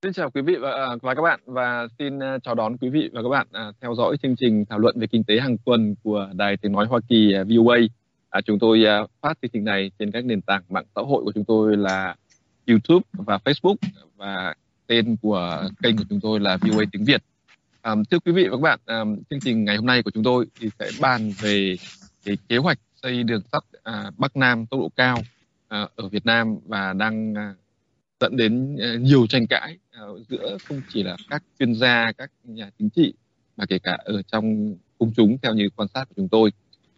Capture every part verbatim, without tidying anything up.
Xin chào quý vị và, và các bạn và xin uh, chào đón quý vị và các bạn uh, theo dõi chương trình thảo luận về kinh tế hàng tuần của Đài Tiếng nói Hoa Kỳ uh, vê o a. Uh, chúng tôi uh, phát chương trình này trên các nền tảng mạng xã hội của chúng tôi là YouTube và Facebook, và tên của kênh của chúng tôi là vê o a tiếng Việt. Um, thưa quý vị và các bạn, um, chương trình ngày hôm nay của chúng tôi thì sẽ bàn về cái kế hoạch xây đường sắt uh, Bắc Nam tốc độ cao uh, ở Việt Nam, và đang uh, dẫn đến uh, nhiều tranh cãi uh, giữa không chỉ là các chuyên gia, các nhà chính trị, mà kể cả ở trong công chúng theo như quan sát của chúng tôi.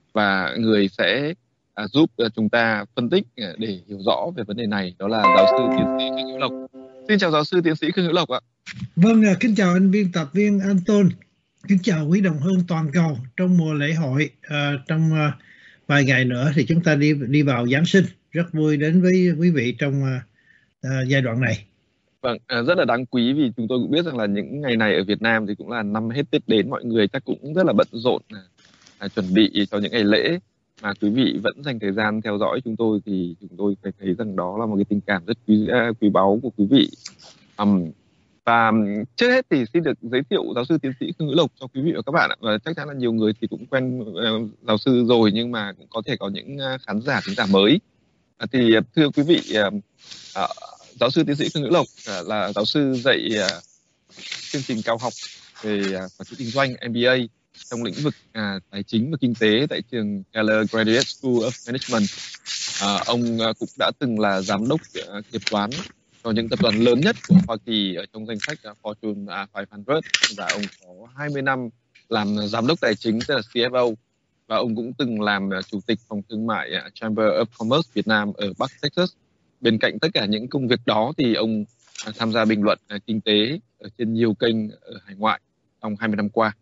Và người sẽ uh, giúp uh, chúng ta phân tích uh, để hiểu rõ về vấn đề này đó là giáo sư tiến sĩ Khương Hữu Lộc. Xin chào giáo sư tiến sĩ Khương Hữu Lộc ạ. Vâng, kính chào anh biên tập viên Anton, kính chào quý đồng hương toàn cầu trong mùa lễ hội. Uh, trong uh, vài ngày nữa thì chúng ta đi đi vào Giáng sinh, rất vui đến với quý vị trong uh, uh, giai đoạn này. Vâng, uh, rất là đáng quý vì chúng tôi cũng biết rằng là những ngày này ở Việt Nam thì cũng là năm hết Tết đến, mọi người chắc cũng rất là bận rộn uh, chuẩn bị cho những ngày lễ, mà quý vị vẫn dành thời gian theo dõi chúng tôi thì chúng tôi phải thấy rằng đó là một cái tình cảm rất quý uh, quý báu của quý vị. Um, Và trước hết thì xin được giới thiệu giáo sư tiến sĩ Khương Hữu Lộc cho quý vị và các bạn ạ. Và chắc chắn là nhiều người thì cũng quen uh, giáo sư rồi, nhưng mà cũng có thể có những uh, khán giả khán giả mới. Uh, thì uh, thưa quý vị, uh, uh, giáo sư tiến sĩ Khương Hữu Lộc uh, là giáo sư dạy uh, chương trình cao học về uh, quản trị kinh doanh M B A trong lĩnh vực uh, tài chính và kinh tế tại trường Keller Graduate School of Management. Uh, ông uh, cũng đã từng là giám đốc uh, kiểm toán cho những tập đoàn lớn nhất của Hoa Kỳ ở trong danh sách Fortune năm trăm, và ông có hai mươi năm làm giám đốc tài chính, tức là C F O, và ông cũng từng làm chủ tịch phòng thương mại Chamber of Commerce Việt Nam ở Bắc Texas. Bên cạnh tất cả những công việc đó thì ông tham gia bình luận kinh tế ở trên nhiều kênh ở hải ngoại trong hai mươi năm qua.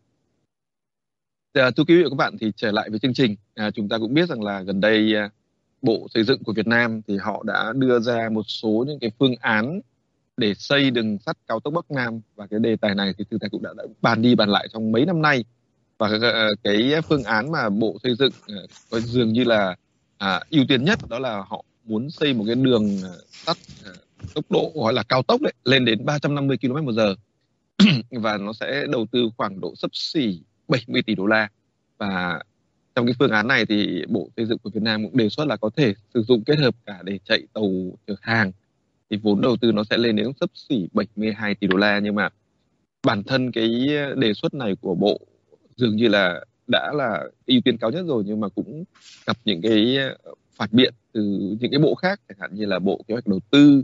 Thưa quý vị và các bạn, thì trở lại với chương trình, chúng ta cũng biết rằng là gần đây Bộ Xây dựng của Việt Nam thì họ đã đưa ra một số những cái phương án để xây đường sắt cao tốc Bắc Nam, và cái đề tài này thì thực tại cũng đã, đã bàn đi bàn lại trong mấy năm nay. Và cái phương án mà Bộ Xây dựng có dường như là à, ưu tiên nhất đó là họ muốn xây một cái đường sắt tốc độ gọi là cao tốc đấy, lên đến ba trăm năm mươi ki lô mét một giờ và nó sẽ đầu tư khoảng độ xấp xỉ bảy mươi tỷ đô la. Và trong cái phương án này thì Bộ Xây dựng của Việt Nam cũng đề xuất là có thể sử dụng kết hợp cả để chạy tàu chở hàng, thì vốn đầu tư nó sẽ lên đến xấp xỉ bảy mươi hai tỷ đô la. Nhưng mà bản thân cái đề xuất này của Bộ dường như là đã là ưu tiên cao nhất rồi, nhưng mà cũng gặp những cái phản biện từ những cái bộ khác, chẳng hạn như là Bộ Kế hoạch Đầu tư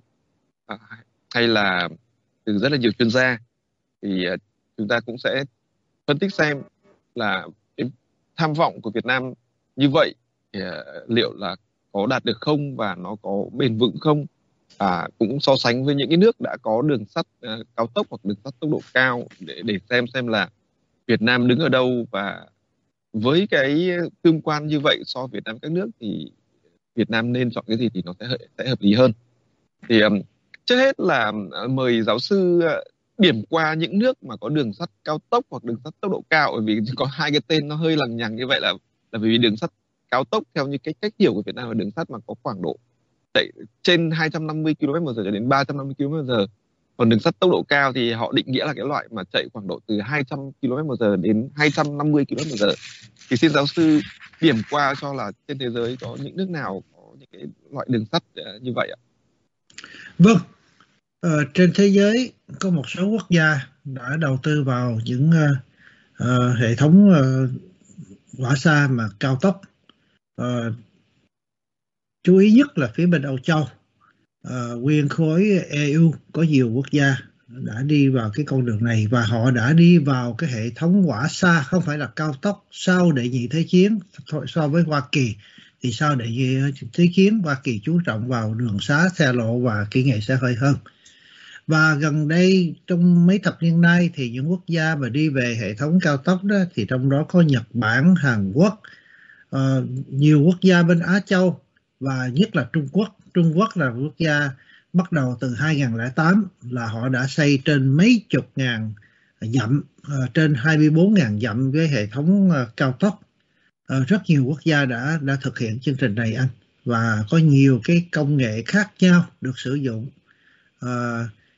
hay là từ rất là nhiều chuyên gia. Thì chúng ta cũng sẽ phân tích xem là tham vọng của Việt Nam như vậy thì liệu là có đạt được không, và nó có bền vững không, à, cũng so sánh với những cái nước đã có đường sắt uh, cao tốc hoặc đường sắt tốc độ cao để để xem xem là Việt Nam đứng ở đâu. Và với cái tương quan như vậy so với Việt Nam các nước thì Việt Nam nên chọn cái gì thì nó sẽ sẽ hợp lý hơn. Thì um, trước hết là uh, mời giáo sư uh, điểm qua những nước mà có đường sắt cao tốc hoặc đường sắt tốc độ cao, bởi vì có hai cái tên nó hơi lằng nhằng như vậy là là bởi vì đường sắt cao tốc theo như cái cách hiểu của Việt Nam là đường sắt mà có khoảng độ chạy trên hai trăm năm mươi ki lô mét một giờ cho đến ba trăm năm mươi ki lô mét một giờ. Còn đường sắt tốc độ cao thì họ định nghĩa là cái loại mà chạy khoảng độ từ hai trăm ki lô mét một giờ đến hai trăm năm mươi ki lô mét một giờ. Thì xin giáo sư điểm qua cho là trên thế giới có những nước nào có những cái loại đường sắt như vậy ạ? Vâng. Ờ, trên thế giới có một số quốc gia đã đầu tư vào những uh, uh, hệ thống uh, hỏa xa mà cao tốc. Uh, chú ý nhất là phía bên Âu Châu, uh, nguyên khối E U có nhiều quốc gia đã đi vào cái con đường này, và họ đã đi vào cái hệ thống hỏa xa không phải là cao tốc. Sau đệ nhị thế chiến, so với Hoa Kỳ thì sau đệ nhị thế chiến Hoa Kỳ chú trọng vào đường xá, xe lộ và kỹ nghệ xe hơi hơn. Và gần đây trong mấy thập niên nay thì những quốc gia mà đi về hệ thống cao tốc đó thì trong đó có Nhật Bản, Hàn Quốc, uh, nhiều quốc gia bên Á Châu, và nhất là Trung Quốc. Trung Quốc là quốc gia bắt đầu từ hai không không tám là họ đã xây trên mấy chục ngàn dặm, uh, trên hai mươi bốn nghìn dặm với hệ thống uh, cao tốc. Uh, rất nhiều quốc gia đã đã thực hiện chương trình này anh, và có nhiều cái công nghệ khác nhau được sử dụng. Uh,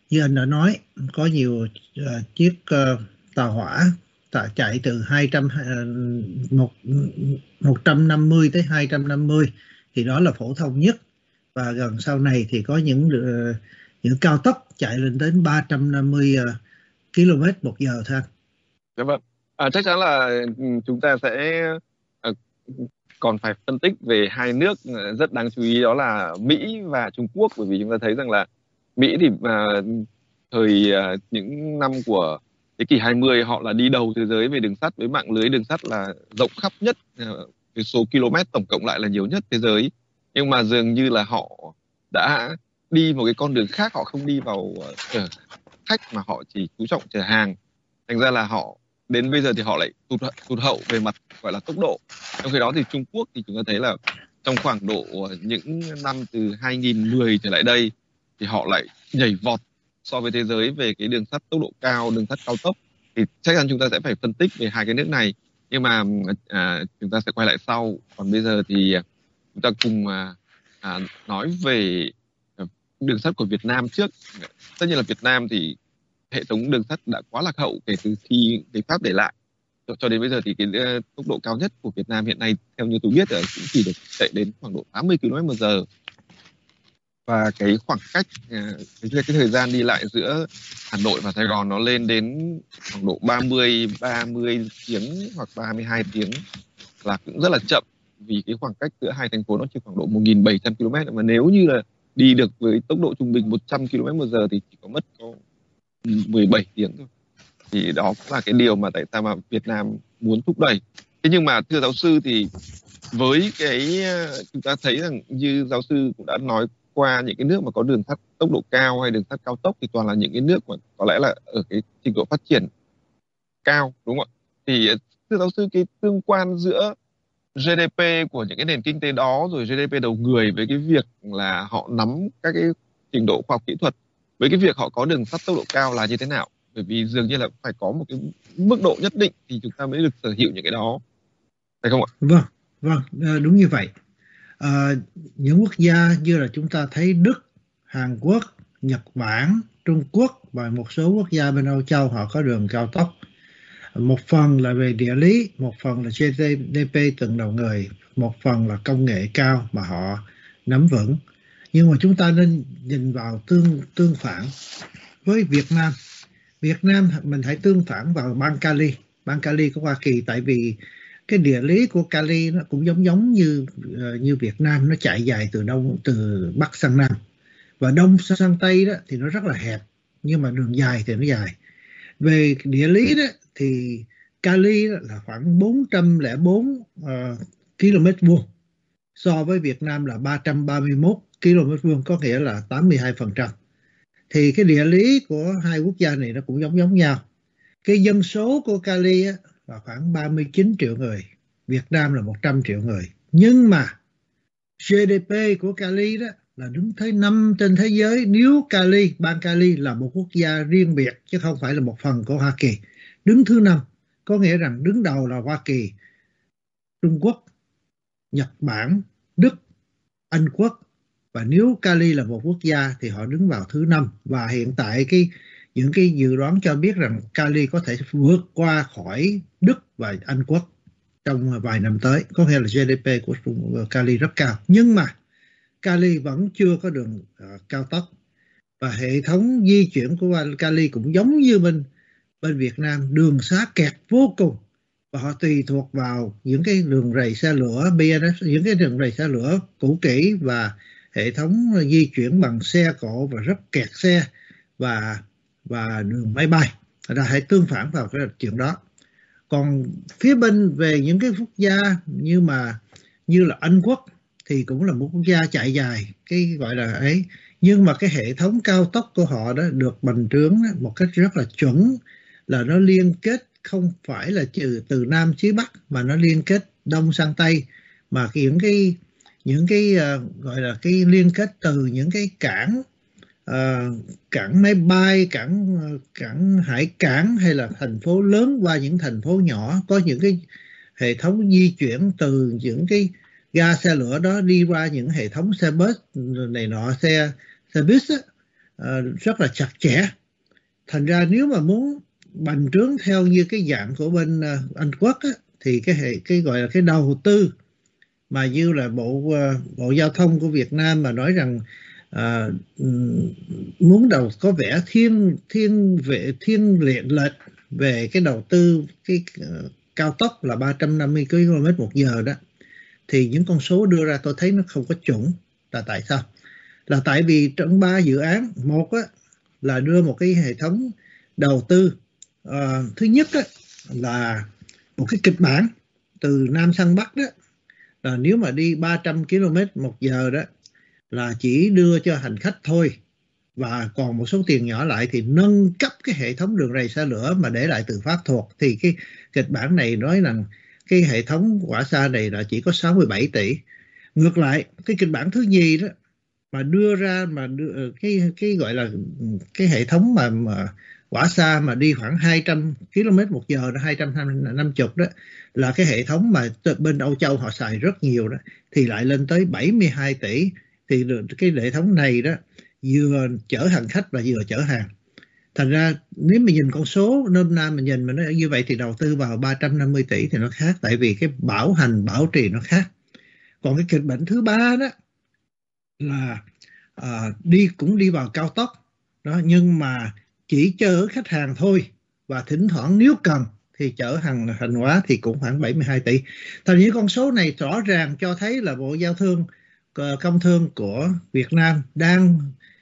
như anh đã nói, có nhiều uh, chiếc uh, tàu hỏa tạ chạy từ hai trăm uh, một một trăm năm mươi tới hai trăm năm mươi, thì đó là phổ thông nhất. Và gần sau này thì có những uh, những cao tốc chạy lên đến ba trăm năm mươi uh, ki lô mét một giờ thôi. Dạ vâng. À, chắc chắn là ừ, chúng ta sẽ à, còn phải phân tích về hai nước rất đáng chú ý, đó là Mỹ và Trung Quốc, bởi vì chúng ta thấy rằng là Mỹ thì à, thời à, những năm của thế kỷ hai mươi họ là đi đầu thế giới về đường sắt, với mạng lưới đường sắt là rộng khắp nhất, à, cái số km tổng cộng lại là nhiều nhất thế giới. Nhưng mà dường như là họ đã đi một cái con đường khác, họ không đi vào chở khách mà họ chỉ chú trọng chở hàng. Thành ra là họ đến bây giờ thì họ lại tụt tụt hậu về mặt gọi là tốc độ. Trong khi đó thì Trung Quốc thì chúng ta thấy là trong khoảng độ những năm từ hai nghìn mười trở lại đây thì họ lại nhảy vọt so với thế giới về cái đường sắt tốc độ cao, đường sắt cao tốc. Thì chắc chắn chúng ta sẽ phải phân tích về hai cái nước này, nhưng mà à, chúng ta sẽ quay lại sau. Còn bây giờ thì chúng ta cùng à, à, nói về đường sắt của Việt Nam trước. Tất nhiên là Việt Nam thì hệ thống đường sắt đã quá lạc hậu kể từ khi người Pháp để lại. Cho đến bây giờ thì cái uh, tốc độ cao nhất của Việt Nam hiện nay theo như tôi biết là cũng chỉ được chạy đến khoảng độ tám mươi ki lô mét một giờ. Và cái khoảng cách, uh, cái, cái thời gian đi lại giữa Hà Nội và Sài Gòn nó lên đến khoảng độ ba mươi, ba mươi tiếng hoặc ba mươi hai tiếng là cũng rất là chậm, vì cái khoảng cách giữa hai thành phố nó chỉ khoảng độ một nghìn bảy trăm ki lô mét, mà nếu như là đi được với tốc độ trung bình một trăm ki lô mét một giờ thì chỉ có mất có mười bảy tiếng thôi. Thì đó cũng là cái điều mà tại sao mà Việt Nam muốn thúc đẩy. Thế nhưng mà thưa giáo sư, thì với cái chúng ta thấy rằng như giáo sư cũng đã nói qua, những cái nước mà có đường sắt tốc độ cao hay đường sắt cao tốc thì toàn là những cái nước mà có lẽ là ở cái trình độ phát triển cao, đúng không ạ? Thì thưa giáo sư, cái tương quan giữa giê đê pê của những cái nền kinh tế đó rồi giê đê pê đầu người với cái việc là họ nắm các cái trình độ khoa học kỹ thuật với cái việc họ có đường sắt tốc độ cao là như thế nào? Bởi vì dường như là phải có một cái mức độ nhất định thì chúng ta mới được sở hữu những cái đó, phải không ạ? Vâng, vâng, đúng như vậy. À, những quốc gia như là chúng ta thấy Đức, Hàn Quốc, Nhật Bản, Trung Quốc và một số quốc gia bên Âu Châu họ có đường cao tốc. Một phần là về địa lý, một phần là giê đê pê từng đầu người, một phần là công nghệ cao mà họ nắm vững. Nhưng mà chúng ta nên nhìn vào tương tương phản với Việt Nam. Việt Nam mình hãy tương phản vào bang Cali, bang Cali của Hoa Kỳ, tại vì cái địa lý của Cali nó cũng giống giống như uh, như Việt Nam, nó chạy dài từ đông từ Bắc sang Nam và Đông sang Tây đó thì nó rất là hẹp, nhưng mà đường dài thì nó dài. Về địa lý đó thì Cali đó là khoảng bốn trăm lẻ bốn uh, ki lô mét vuông, so với Việt Nam là ba trăm ba mươi mốt ki lô mét vuông, có nghĩa là tám mươi hai phần trăm. Thì cái địa lý của hai quốc gia này nó cũng giống giống nhau. Cái dân số của Cali á, là khoảng ba mươi chín triệu người, Việt Nam là một trăm triệu người. Nhưng mà giê đê pê của Cali đó là đứng thứ năm trên thế giới, nếu Cali, bang Cali là một quốc gia riêng biệt chứ không phải là một phần của Hoa Kỳ. Đứng thứ năm, có nghĩa rằng đứng đầu là Hoa Kỳ, Trung Quốc, Nhật Bản, Đức, Anh Quốc. Và nếu Cali là một quốc gia thì họ đứng vào thứ năm. Và hiện tại cái những cái dự đoán cho biết rằng Cali có thể vượt qua khỏi Đức và Anh Quốc trong vài năm tới, có nghĩa là giê đê pê của Cali rất cao. Nhưng mà Cali vẫn chưa có đường uh, cao tốc, và hệ thống di chuyển của Cali cũng giống như bên bên Việt Nam, đường xá kẹt vô cùng, và họ tùy thuộc vào những cái đường rầy xe lửa bê en ét, những cái đường rầy xe lửa cũ kỹ và hệ thống di chuyển bằng xe cộ và rất kẹt xe, và và đường máy bay. Ra hãy tương phản vào cái chuyện đó. Còn phía bên về những cái quốc gia như mà như là Anh Quốc thì cũng là một quốc gia chạy dài, cái gọi là ấy, nhưng mà cái hệ thống cao tốc của họ đó được bành trướng một cách rất là chuẩn, là nó liên kết không phải là từ từ Nam chí Bắc, mà nó liên kết Đông sang Tây, mà những cái những cái uh, gọi là cái liên kết từ những cái cảng uh, cảng máy bay, cảng cảng hải cảng hay là thành phố lớn qua những thành phố nhỏ, có những cái hệ thống di chuyển từ những cái ga xe lửa đó đi qua những hệ thống xe bus này nọ, xe xe buýt á, uh, rất là chặt chẽ. Thành ra nếu mà muốn bành trướng theo như cái dạng của bên uh, Anh Quốc á, thì cái hệ cái gọi là cái đầu tư mà như là bộ uh, bộ giao thông của Việt Nam mà nói rằng uh, muốn đầu có vẻ thiên thiên vệ thiên liệt lệch về cái đầu tư cái uh, cao tốc là ba trăm năm mươi ki lô mét một giờ đó, thì những con số đưa ra tôi thấy nó không có chuẩn. Là tại sao? Là tại vì trong ba dự án, một á, là đưa một cái hệ thống đầu tư uh, thứ nhất á, là một cái kịch bản từ Nam sang Bắc đó, là nếu mà đi ba trăm ki lô mét một giờ đó là chỉ đưa cho hành khách thôi, và còn một số tiền nhỏ lại thì nâng cấp cái hệ thống đường ray xe lửa mà để lại từ Pháp thuộc. Thì cái kịch bản này nói rằng cái hệ thống quả xa này là chỉ có sáu mươi bảy tỷ. Ngược lại cái kịch bản thứ nhì đó mà đưa ra mà đưa, cái cái gọi là cái hệ thống mà, mà quả xa mà đi khoảng hai trăm ki lô mét một giờ, hai trăm năm mươi đó, là cái hệ thống mà bên Âu Châu họ xài rất nhiều đó, thì lại lên tới bảy mươi hai tỷ. Thì cái hệ thống này đó vừa chở hành khách và vừa chở hàng. Thành ra nếu mà nhìn con số nôm na mình nhìn mà nó như vậy thì đầu tư vào ba trăm năm mươi tỷ thì nó khác, tại vì cái bảo hành bảo trì nó khác. Còn cái kịch bản thứ ba đó là à, đi cũng đi vào cao tốc đó, nhưng mà chỉ chở khách hàng thôi, và thỉnh thoảng nếu cần thì chở hàng hàng hóa thì cũng khoảng bảy mươi hai tỷ. Thành những con số này rõ ràng cho thấy là Bộ Giao thương Công Thương của Việt Nam đang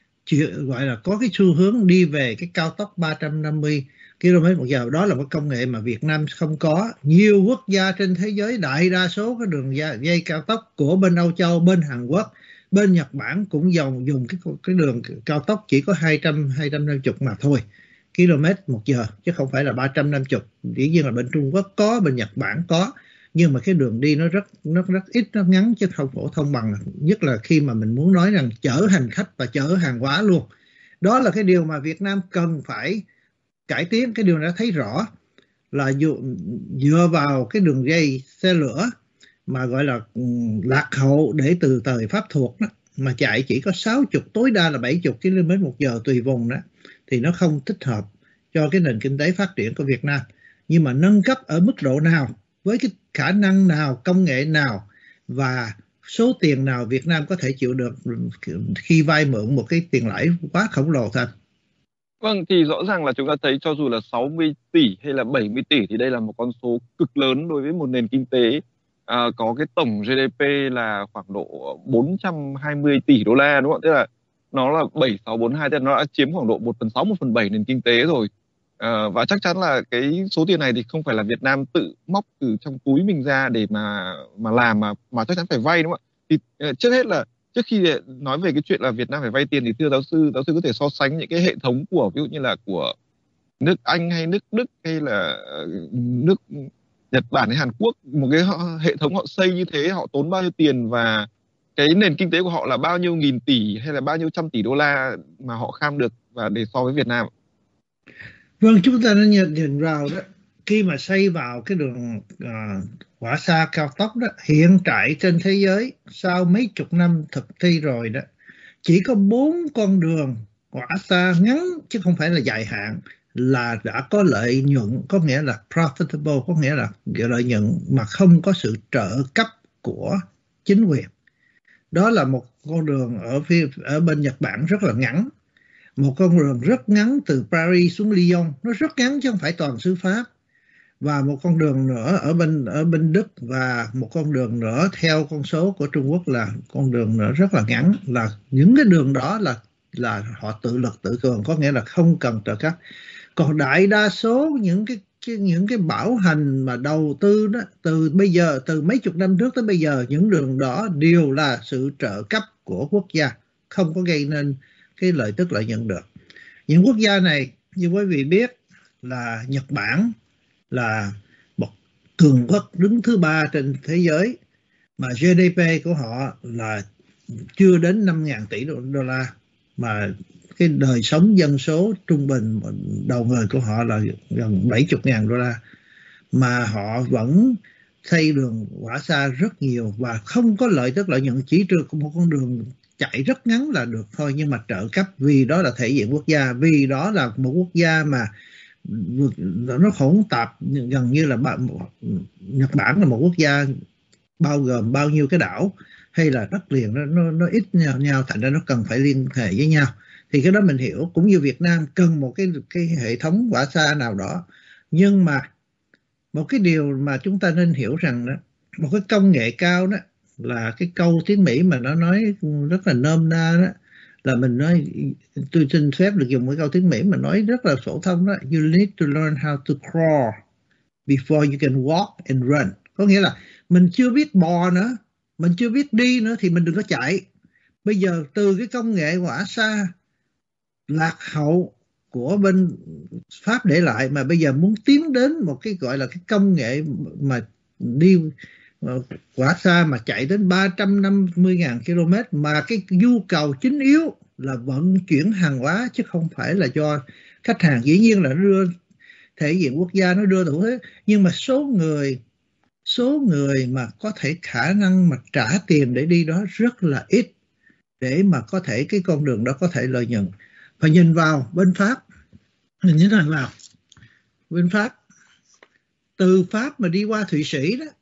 gọi là có cái xu hướng đi về cái cao tốc ba trăm năm mươi ki lô mét một giờ. Đó là một công nghệ mà Việt Nam không có. Nhiều quốc gia trên thế giới, đại đa số cái đường dây cao tốc của bên Âu Châu, bên Hàn Quốc, bên Nhật Bản cũng dùng dùng cái cái đường cao tốc chỉ có hai trăm hai trăm năm mươi mà thôi km một giờ, chứ không phải là ba trăm năm mươi. Dĩ nhiên là bên Trung Quốc có, bên Nhật Bản có, nhưng mà cái đường đi nó rất nó rất ít, nó ngắn chứ không phổ thông bằng. Nhất là khi mà mình muốn nói rằng chở hành khách và chở hàng hóa luôn. Đó là cái điều mà Việt Nam cần phải cải tiến. Cái điều đã thấy rõ là dựa vào cái đường dây xe lửa mà gọi là lạc hậu để từ thời Pháp thuộc đó, mà chạy chỉ có sáu mươi, tối đa là bảy mươi ki lô mét một giờ tùy vùng đó, thì nó không thích hợp cho cái nền kinh tế phát triển của Việt Nam. Nhưng mà nâng cấp ở mức độ nào, với cái khả năng nào, công nghệ nào và số tiền nào Việt Nam có thể chịu được khi vay mượn một cái tiền lãi quá khổng lồ thôi. Vâng, thì rõ ràng là chúng ta thấy cho dù là sáu mươi tỷ hay là bảy mươi tỷ thì đây là một con số cực lớn đối với một nền kinh tế à, có cái tổng giê đê pê là khoảng độ bốn trăm hai mươi tỷ đô la, đúng không? Tức là nó là bảy sáu bốn hai, tức là nó đã chiếm khoảng độ một phần sáu, một phần bảy nền kinh tế rồi. À, và chắc chắn là cái số tiền này thì không phải là Việt Nam tự móc từ trong túi mình ra để mà mà làm, mà mà chắc chắn phải vay, đúng không ạ? Thì uh, trước hết là trước khi nói về cái chuyện là Việt Nam phải vay tiền thì thưa giáo sư, giáo sư có thể so sánh những cái hệ thống của ví dụ như là của nước Anh hay nước Đức hay là nước Nhật Bản hay Hàn Quốc, một cái hệ thống họ xây như thế họ tốn bao nhiêu tiền, và cái nền kinh tế của họ là bao nhiêu nghìn tỷ hay là bao nhiêu trăm tỷ đô la mà họ kham được, và để so với Việt Nam. Vâng, chúng ta đã nhận nhìn vào đó, khi mà xây vào cái đường uh, quả xa cao tốc đó, hiện tại trên thế giới sau mấy chục năm thực thi rồi đó, chỉ có bốn con đường quả xa ngắn chứ không phải là dài hạn là đã có lợi nhuận, có nghĩa là profitable, có nghĩa là lợi nhuận mà không có sự trợ cấp của chính quyền. Đó là một con đường ở phía ở bên Nhật Bản rất là ngắn, một con đường rất ngắn từ Paris xuống Lyon, nó rất ngắn chứ không phải toàn xứ Pháp, và một con đường nữa ở bên ở bên Đức, và một con đường nữa theo con số của Trung Quốc là con đường nữa rất là ngắn. Là những cái đường đó là là họ tự lực tự cường, có nghĩa là không cần trợ cấp. Còn đại đa số những cái, cái những cái bảo hành mà đầu tư đó, từ bây giờ từ mấy chục năm trước tới bây giờ, những đường đó đều là sự trợ cấp của quốc gia, không có gây nên cái lợi tức lợi nhuận được. Những quốc gia này như quý vị biết là Nhật Bản là một cường quốc đứng thứ ba trên thế giới, mà giê đê pê của họ là chưa đến năm nghìn tỷ đô la, mà cái đời sống dân số trung bình đầu người của họ là gần bảy mươi nghìn đô la, mà họ vẫn xây đường quả xa rất nhiều và không có lợi tức lợi nhuận, chỉ trừ một con đường chạy rất ngắn là được thôi, nhưng mà trợ cấp vì đó là thể diện quốc gia, vì đó là một quốc gia mà nó hỗn tạp, gần như là Nhật Bản là một quốc gia bao gồm bao nhiêu cái đảo hay là đất liền, nó, nó, nó ít nhau, nhau thành ra nó cần phải liên hệ với nhau. Thì cái đó mình hiểu, cũng như Việt Nam cần một cái cái hệ thống hỏa xa nào đó. Nhưng mà một cái điều mà chúng ta nên hiểu rằng đó, một cái công nghệ cao đó là cái câu tiếng Mỹ mà nó nói rất là nôm na đó, là mình nói, tôi xin phép được dùng cái câu tiếng Mỹ mà nói rất là phổ thông đó: you need to learn how to crawl before you can walk and run. Có nghĩa là mình chưa biết bò nữa, mình chưa biết đi nữa thì mình đừng có chạy. Bây giờ từ cái công nghệ hỏa xa lạc hậu của bên Pháp để lại mà bây giờ muốn tiến đến một cái gọi là cái công nghệ mà đi hỏa xa mà chạy đến ba trăm năm mươi nghìn ki lô mét, mà cái nhu cầu chính yếu là vận chuyển hàng hóa chứ không phải là do khách hàng. Dĩ nhiên là nó đưa thể diện quốc gia, nó đưa đủ thế, nhưng mà số người số người mà có thể khả năng mà trả tiền để đi đó rất là ít, để mà có thể cái con đường đó có thể lợi nhuận. Và nhìn vào bên Pháp, nhìn như thế nào bên Pháp, từ Pháp mà đi qua Thụy Sĩ đó,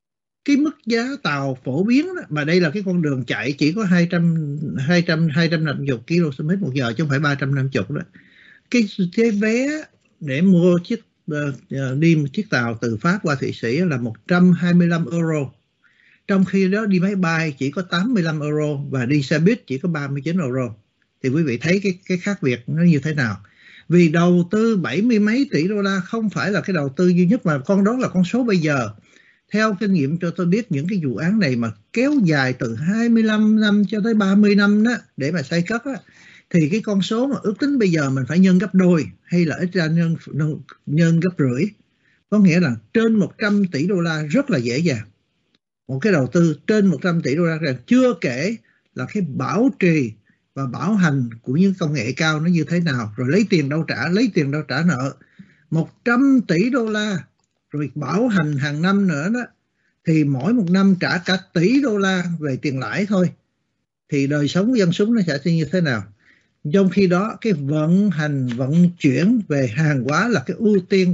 cái mức giá tàu phổ biến đó, mà đây là cái con đường chạy chỉ có hai trăm, hai trăm, hai trăm năm mươi ki lô mét một giờ chứ không phải ba trăm năm mươi đó. Cái, cái vé để mua chiếc uh, đi một chiếc tàu từ Pháp qua Thụy Sĩ là một trăm hai mươi lăm euro. Trong khi đó đi máy bay chỉ có tám mươi lăm euro và đi xe buýt chỉ có ba mươi chín euro. Thì quý vị thấy cái, cái khác biệt nó như thế nào. Vì đầu tư bảy mươi mấy tỷ đô la không phải là cái đầu tư duy nhất, mà con đó là con số bây giờ. Theo kinh nghiệm cho tôi biết, những cái vụ án này mà kéo dài từ hai mươi lăm năm cho tới ba mươi năm đó, để mà xây cất đó, thì cái con số mà ước tính bây giờ mình phải nhân gấp đôi, hay là ít ra nhân, nhân, nhân gấp rưỡi. Có nghĩa là trên một trăm tỷ đô la rất là dễ dàng. Một cái đầu tư trên một trăm tỷ đô la, chưa kể là cái bảo trì và bảo hành của những công nghệ cao nó như thế nào, rồi lấy tiền đâu trả, lấy tiền đâu trả nợ. một trăm tỷ đô la rồi bảo hành hàng năm nữa đó, thì mỗi một năm trả cả tỷ đô la về tiền lãi thôi. Thì đời sống của dân chúng nó sẽ như thế nào? Trong khi đó cái vận hành, vận chuyển về hàng hóa là cái ưu tiên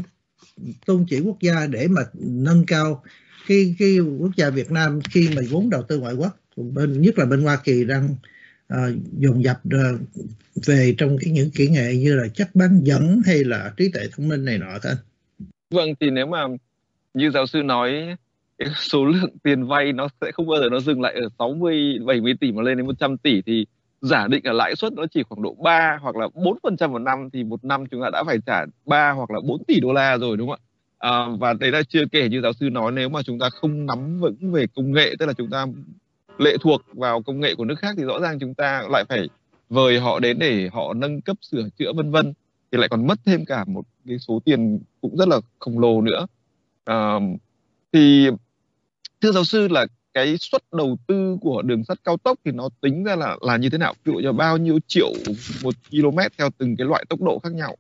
tôn chỉ quốc gia để mà nâng cao cái, cái quốc gia Việt Nam khi mà vốn đầu tư ngoại quốc, bên, nhất là bên Hoa Kỳ đang uh, dồn dập uh, về trong cái những kỹ nghệ như là chất bán dẫn hay là trí tuệ thông minh này nọ thôi. Vâng, thì nếu mà như giáo sư nói, cái số lượng tiền vay nó sẽ không bao giờ nó dừng lại ở sáu mươi, bảy mươi tỷ mà lên đến một trăm tỷ, thì giả định là lãi suất nó chỉ khoảng độ ba hoặc là bốn phần trăm một năm, thì một năm chúng ta đã phải trả ba hoặc là bốn tỷ đô la rồi, đúng không ạ? À, và đấy là chưa kể như giáo sư nói, nếu mà chúng ta không nắm vững về công nghệ, tức là chúng ta lệ thuộc vào công nghệ của nước khác, thì rõ ràng chúng ta lại phải vời họ đến để họ nâng cấp, sửa chữa vân vân, thì lại còn mất thêm cả một cái số tiền cũng rất là khổng lồ nữa. À, thì thưa giáo sư là cái suất đầu tư của đường sắt cao tốc thì nó tính ra là là như thế nào? Ví dụ như bao nhiêu triệu một km theo từng cái loại tốc độ khác nhau?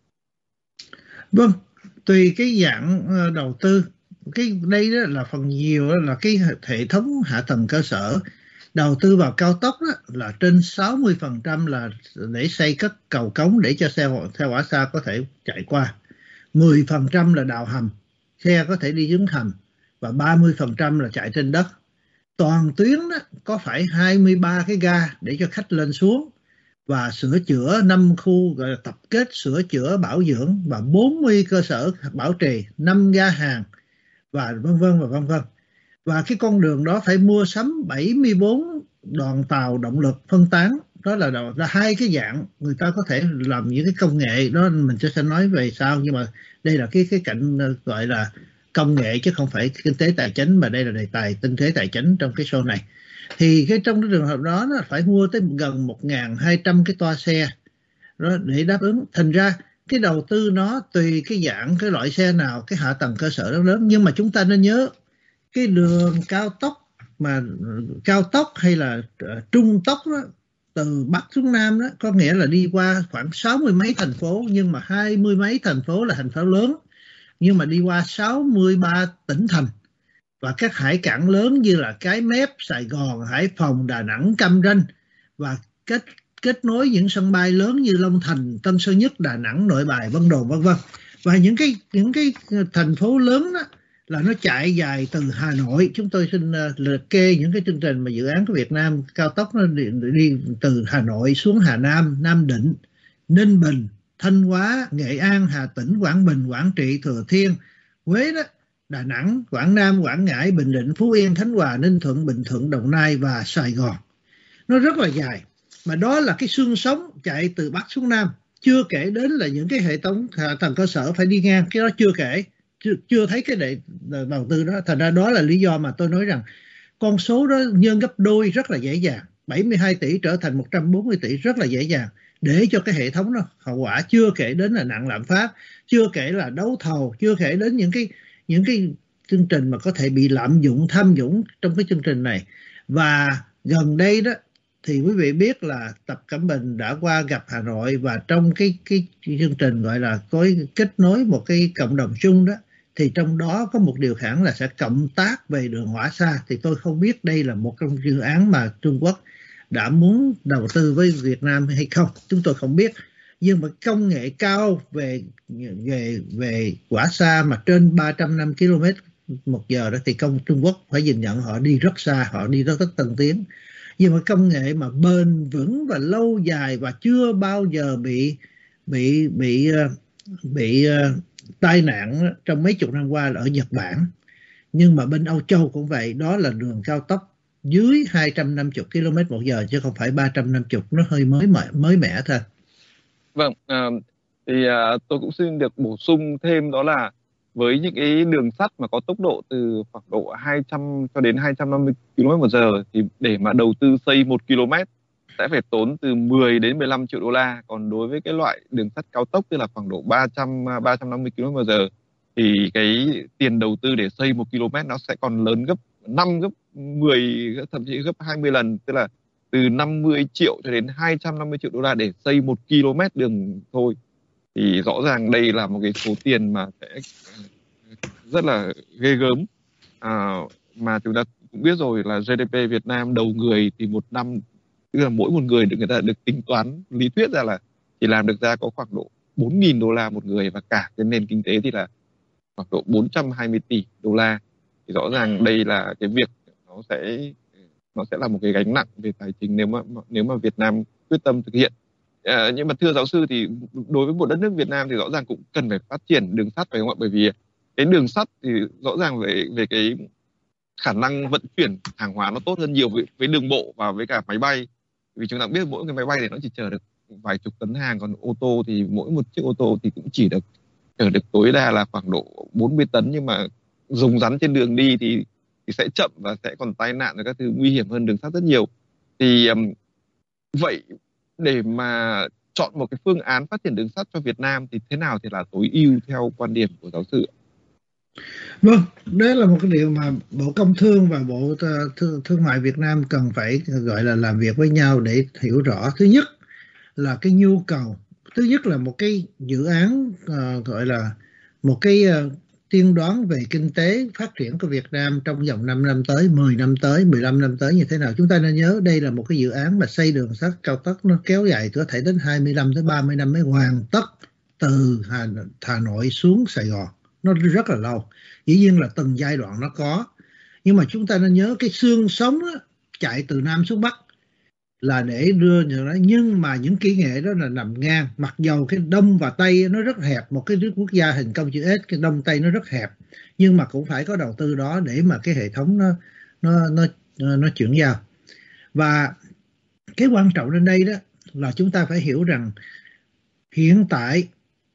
Vâng, tùy cái dạng đầu tư. Cái đây đó là phần nhiều đó là cái hệ thống hạ tầng cơ sở. Đầu tư vào cao tốc đó là trên sáu mươi phần trăm là để xây cất cầu cống để cho xe xe hỏa xa có thể chạy qua. mười phần trăm là đào hầm, xe có thể đi dưới hầm, và ba mươi phần trăm là chạy trên đất. Toàn tuyến đó có phải hai mươi ba cái ga để cho khách lên xuống, và sửa chữa năm khu gọi là tập kết sửa chữa bảo dưỡng, và bốn mươi cơ sở bảo trì, năm ga hàng, và vân vân và vân vân. Và cái con đường đó phải mua sắm bảy mươi bốn đoàn tàu động lực phân tán. Đó là, là hai cái dạng người ta có thể làm những cái công nghệ đó, mình sẽ nói về sau, nhưng mà đây là cái cái cạnh gọi là công nghệ chứ không phải kinh tế tài chính, mà đây là đề tài kinh tế tài chính trong cái show này. Thì cái trong cái trường hợp đó nó phải mua tới gần một nghìn hai trăm cái toa xe đó để đáp ứng. Thành ra cái đầu tư nó tùy cái dạng, cái loại xe nào, cái hạ tầng cơ sở đó lớn. Nhưng mà chúng ta nên nhớ cái đường cao tốc, mà cao tốc hay là uh, trung tốc đó, từ Bắc xuống Nam đó, có nghĩa là đi qua khoảng sáu mươi mấy thành phố, nhưng mà hai mươi mấy thành phố là thành phố lớn, nhưng mà đi qua sáu mươi ba tỉnh thành và các hải cảng lớn như là Cái Mép, Sài Gòn, Hải Phòng, Đà Nẵng, Cam Ranh. và kết kết nối những sân bay lớn như Long Thành, Tân Sơn Nhất, Đà Nẵng, Nội Bài, Vân Đồn vân vân. Và những cái những cái thành phố lớn đó là nó chạy dài từ Hà Nội. Chúng tôi xin uh, liệt kê những cái chương trình mà dự án của Việt Nam cao tốc nó đi, đi từ Hà Nội xuống Hà Nam, Nam Định, Ninh Bình, Thanh Hóa, Nghệ An, Hà Tĩnh, Quảng Bình, Quảng Trị, Thừa Thiên, Huế đó, Đà Nẵng, Quảng Nam, Quảng Ngãi, Bình Định, Phú Yên, Khánh Hòa, Ninh Thuận, Bình Thuận, Đồng Nai và Sài Gòn. Nó rất là dài, mà đó là cái xương sống chạy từ Bắc xuống Nam. Chưa kể đến là những cái hệ thống hạ tầng cơ sở phải đi ngang, cái đó chưa kể, chưa, chưa thấy cái đệ đầu tư đó. Thành ra đó là lý do mà tôi nói rằng con số đó nhân gấp đôi rất là dễ dàng, bảy mươi hai tỷ trở thành một trăm bốn mươi tỷ rất là dễ dàng để cho cái hệ thống đó hậu quả. Chưa kể đến là nặng lạm phát, chưa kể là đấu thầu, chưa kể đến những cái những cái chương trình mà có thể bị lạm dụng, tham nhũng trong cái chương trình này. Và gần đây đó thì quý vị biết là Tập Cận Bình đã qua gặp Hà Nội, và trong cái cái chương trình gọi là có kết nối một cái cộng đồng chung đó, thì trong đó có một điều khoản là sẽ cộng tác về đường hỏa xa. Thì tôi không biết đây là một trong dự án mà Trung Quốc đã muốn đầu tư với Việt Nam hay không, chúng tôi không biết. Nhưng mà công nghệ cao về về về hỏa xa mà trên ba trăm năm ki lô mét một giờ đó thì công Trung Quốc phải nhìn nhận họ đi rất xa, họ đi rất rất tân tiến. Nhưng mà công nghệ mà bền vững và lâu dài và chưa bao giờ bị bị bị bị uh, tai nạn trong mấy chục năm qua là ở Nhật Bản. Nhưng mà bên Âu Châu cũng vậy, đó là đường cao tốc dưới hai trăm năm mươi ki lô mét một giờ chứ không phải ba trăm năm mươi, nó hơi mới mẻ, mới mẻ thôi. Vâng, à, thì à, tôi cũng xin được bổ sung thêm, đó là với những cái đường sắt mà có tốc độ từ khoảng độ hai trăm cho đến hai trăm năm mươi ki lô mét một giờ thì để mà đầu tư xây một ki lô mét sẽ phải tốn từ mười đến mười lăm triệu đô la. Còn đối với cái loại đường sắt cao tốc tức là khoảng độ ba trăm ba trăm năm mươi ki lô mét một giờ thì cái tiền đầu tư để xây một ki lô mét nó sẽ còn lớn gấp năm, gấp mười, thậm chí gấp hai mươi lần, tức là từ năm mươi triệu cho đến hai trăm năm mươi triệu đô la để xây một ki lô mét đường thôi. Thì rõ ràng đây là một cái số tiền mà sẽ rất là ghê gớm. À, mà chúng ta cũng biết rồi là giê đê pê Việt Nam đầu người thì một năm, tức là mỗi một người được người ta được tính toán lý thuyết ra là chỉ làm được ra có khoảng độ bốn nghìn đô la một người, và cả cái nền kinh tế thì là khoảng độ bốn trăm hai mươi tỷ đô la. Thì rõ ràng đây là cái việc nó sẽ nó sẽ là một cái gánh nặng về tài chính nếu mà nếu mà Việt Nam quyết tâm thực hiện. À, nhưng mà thưa giáo sư, thì đối với một đất nước Việt Nam thì rõ ràng cũng cần phải phát triển đường sắt, phải không ạ? Bởi vì cái đường sắt thì rõ ràng về về cái khả năng vận chuyển hàng hóa nó tốt hơn nhiều với, với đường bộ và với cả máy bay. Vì chúng ta biết mỗi cái máy bay thì nó chỉ chở được vài chục tấn hàng, còn ô tô thì mỗi một chiếc ô tô thì cũng chỉ được chở được tối đa là khoảng độ bốn mươi tấn, nhưng mà dùng rắn trên đường đi thì thì sẽ chậm và sẽ còn tai nạn và các thứ nguy hiểm hơn đường sắt rất nhiều. Thì um, vậy để mà chọn một cái phương án phát triển đường sắt cho Việt Nam thì thế nào thì là tối ưu theo quan điểm của giáo sư? Vâng, đó là một cái điều mà Bộ Công Thương và Bộ Thương, Thương mại Việt Nam cần phải gọi là làm việc với nhau để hiểu rõ. Thứ nhất là cái nhu cầu, thứ nhất là một cái dự án uh, gọi là một cái uh, tiên đoán về kinh tế phát triển của Việt Nam trong vòng năm năm tới, mười năm tới, mười lăm năm tới như thế nào. Chúng ta nên nhớ đây là một cái dự án mà xây đường sắt cao tốc nó kéo dài có thể đến hai mươi lăm tới ba mươi năm mới hoàn tất từ Hà, Hà Nội xuống Sài Gòn. Nó rất là lâu. Dĩ nhiên là từng giai đoạn nó có, nhưng mà chúng ta nên nhớ cái xương sống đó, chạy từ Nam xuống Bắc là để đưa như đó, nhưng mà những kỹ nghệ đó là nằm ngang. Mặc dầu cái Đông và Tây nó rất hẹp, một cái nước quốc gia hình công chữ S, cái Đông Tây nó rất hẹp, nhưng mà cũng phải có đầu tư đó để mà cái hệ thống nó nó nó nó chuyển giao. Và cái quan trọng trên đây đó là chúng ta phải hiểu rằng hiện tại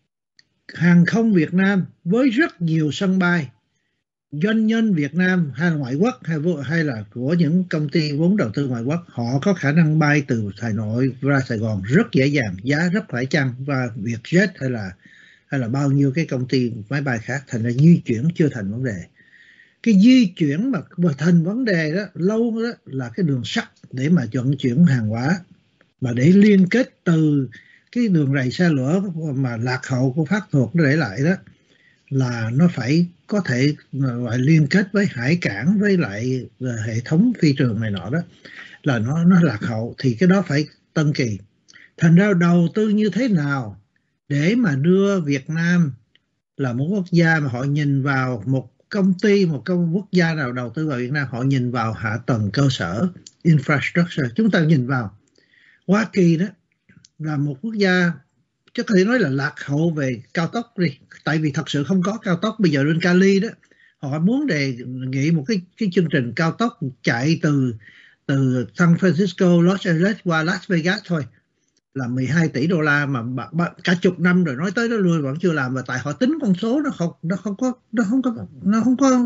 hàng không Việt Nam với rất nhiều sân bay, doanh nhân Việt Nam hay là ngoại quốc hay, hay là của những công ty vốn đầu tư ngoại quốc, họ có khả năng bay từ Hà Nội ra Sài Gòn rất dễ dàng, giá rất phải chăng, và Vietjet hay là hay là bao nhiêu cái công ty máy bay khác. Thành ra di chuyển chưa thành vấn đề. Cái di chuyển mà thành vấn đề đó lâu đó là cái đường sắt để mà vận chuyển hàng hóa, mà để liên kết từ cái đường ray xe lửa mà lạc hậu của Pháp thuộc nó để lại đó, là nó phải có thể gọi liên kết với hải cảng, với lại hệ thống phi trường này nọ đó. là nó nó lạc hậu, thì cái đó phải Tân Kỳ. Thành ra đầu tư như thế nào để mà đưa Việt Nam là một quốc gia mà họ nhìn vào một công ty, một công quốc gia nào đầu tư vào Việt Nam, họ nhìn vào hạ tầng cơ sở, infrastructure. Chúng ta nhìn vào Hoa Kỳ đó là một quốc gia chắc có thể nói là lạc hậu về cao tốc đi, tại vì thật sự không có cao tốc. Bây giờ bên Cali đó họ muốn đề nghị một cái cái chương trình cao tốc chạy từ từ San Francisco, Los Angeles qua Las Vegas thôi là mười hai tỷ đô la, mà cả chục năm rồi nói tới đó lui vẫn chưa làm. Và tại họ tính con số nó không nó không có nó không có nó không có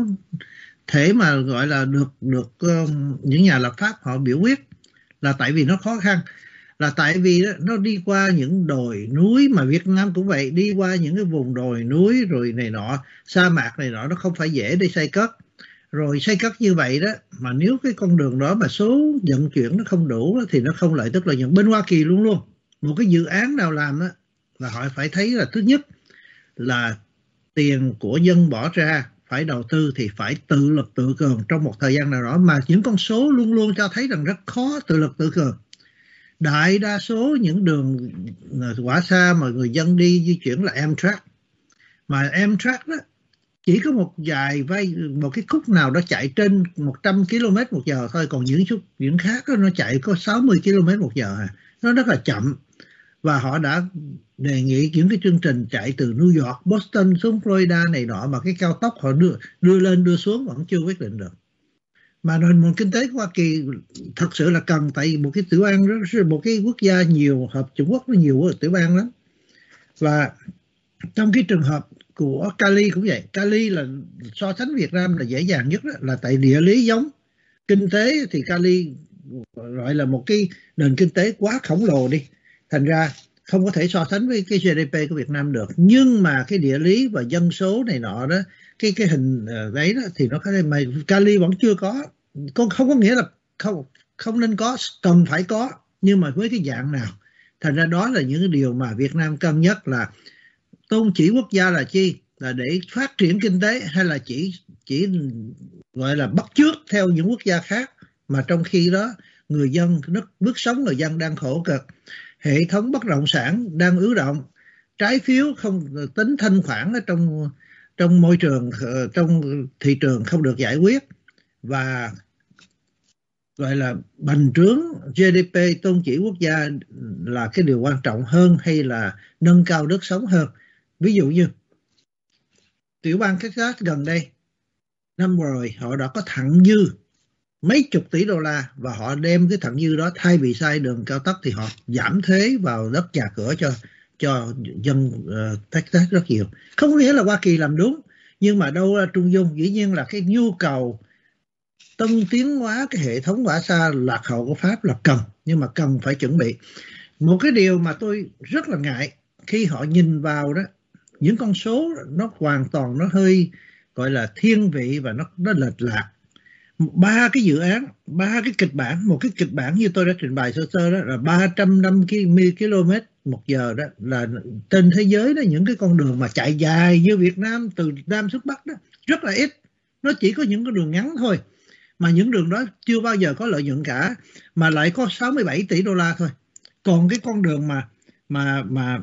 thể mà gọi là được được uh, những nhà lập pháp họ biểu quyết, là tại vì nó khó khăn, là tại vì đó, nó đi qua những đồi núi, mà Việt Nam cũng vậy, đi qua những cái vùng đồi núi rồi này nọ, sa mạc này nọ, nó không phải dễ để xây cất. Rồi xây cất như vậy đó, mà nếu cái con đường đó mà số vận chuyển nó không đủ thì nó không lợi tức lợi nhuận. Bên Hoa Kỳ luôn luôn một cái dự án nào làm đó, là họ phải thấy là thứ nhất là tiền của dân bỏ ra phải đầu tư thì phải tự lực tự cường trong một thời gian nào đó, mà những con số luôn luôn cho thấy rằng rất khó tự lực tự cường. Đại đa số những đường quả xa mà người dân đi di chuyển là Amtrak, mà Amtrak đó chỉ có một vài vay một cái khúc nào đó chạy trên một trăm ki lô mét một giờ thôi, còn những chút những khác đó, nó chạy có sáu mươi ki lô mét một giờ à. Nó rất là chậm. Và họ đã đề nghị những cái chương trình chạy từ New York, Boston xuống Florida này nọ, mà cái cao tốc họ đưa đưa lên đưa xuống vẫn chưa quyết định được. Mà nền một kinh tế của Hoa Kỳ thật sự là cần, tại một cái tiểu bang rất, một cái quốc gia nhiều hợp Trung Quốc nó nhiều tiểu bang lắm. Và trong cái trường hợp của Cali cũng vậy, Cali là so sánh Việt Nam là dễ dàng nhất đó, là tại địa lý giống. Kinh tế thì Cali gọi là một cái nền kinh tế quá khổng lồ đi, thành ra không có thể so sánh với cái giê đê pê của Việt Nam được. Nhưng mà cái địa lý và dân số này nọ đó, cái cái hình đấy đó thì nó có thể, mà Cali vẫn chưa có. Không, không có nghĩa là không không nên có, cần phải có, nhưng mà với cái dạng nào. Thành ra đó là những cái điều mà Việt Nam cân nhắc, là tôn chỉ quốc gia là chi, là để phát triển kinh tế, hay là chỉ chỉ gọi là bắt chước theo những quốc gia khác, mà trong khi đó người dân, bước sống người dân đang khổ cực, hệ thống bất động sản đang ứ động, trái phiếu không tính thanh khoản ở trong trong môi trường, trong thị trường không được giải quyết, và gọi là bành trướng giê đê pê, tôn chỉ quốc gia là cái điều quan trọng hơn, hay là nâng cao đất sống hơn. Ví dụ như tiểu bang Texas gần đây, năm rồi họ đã có thặng dư mấy chục tỷ đô la, và họ đem cái thặng dư đó, thay vì xây đường cao tốc thì họ giảm thuế vào đất nhà cửa cho cho dân uh, Texas rất nhiều. Không có nghĩa là Hoa Kỳ làm đúng, nhưng mà đâu là trung dung. Dĩ nhiên là cái nhu cầu tân tiến hóa cái hệ thống hỏa xa lạc hậu của Pháp là cần, nhưng mà cần phải chuẩn bị. Một cái điều mà tôi rất là ngại khi họ nhìn vào đó, những con số nó hoàn toàn nó hơi gọi là thiên vị, và nó nó lệch lạc. Ba cái dự án, ba cái kịch bản, một cái kịch bản như tôi đã trình bày sơ sơ đó là ba trăm năm mươi ki lô mét một giờ, đó là trên thế giới đó, những cái con đường mà chạy dài như Việt Nam từ Nam xuất Bắc đó rất là ít, nó chỉ có những cái đường ngắn thôi, mà những đường đó chưa bao giờ có lợi nhuận cả, mà lại có sáu mươi bảy tỷ đô la thôi. Còn cái con đường mà mà mà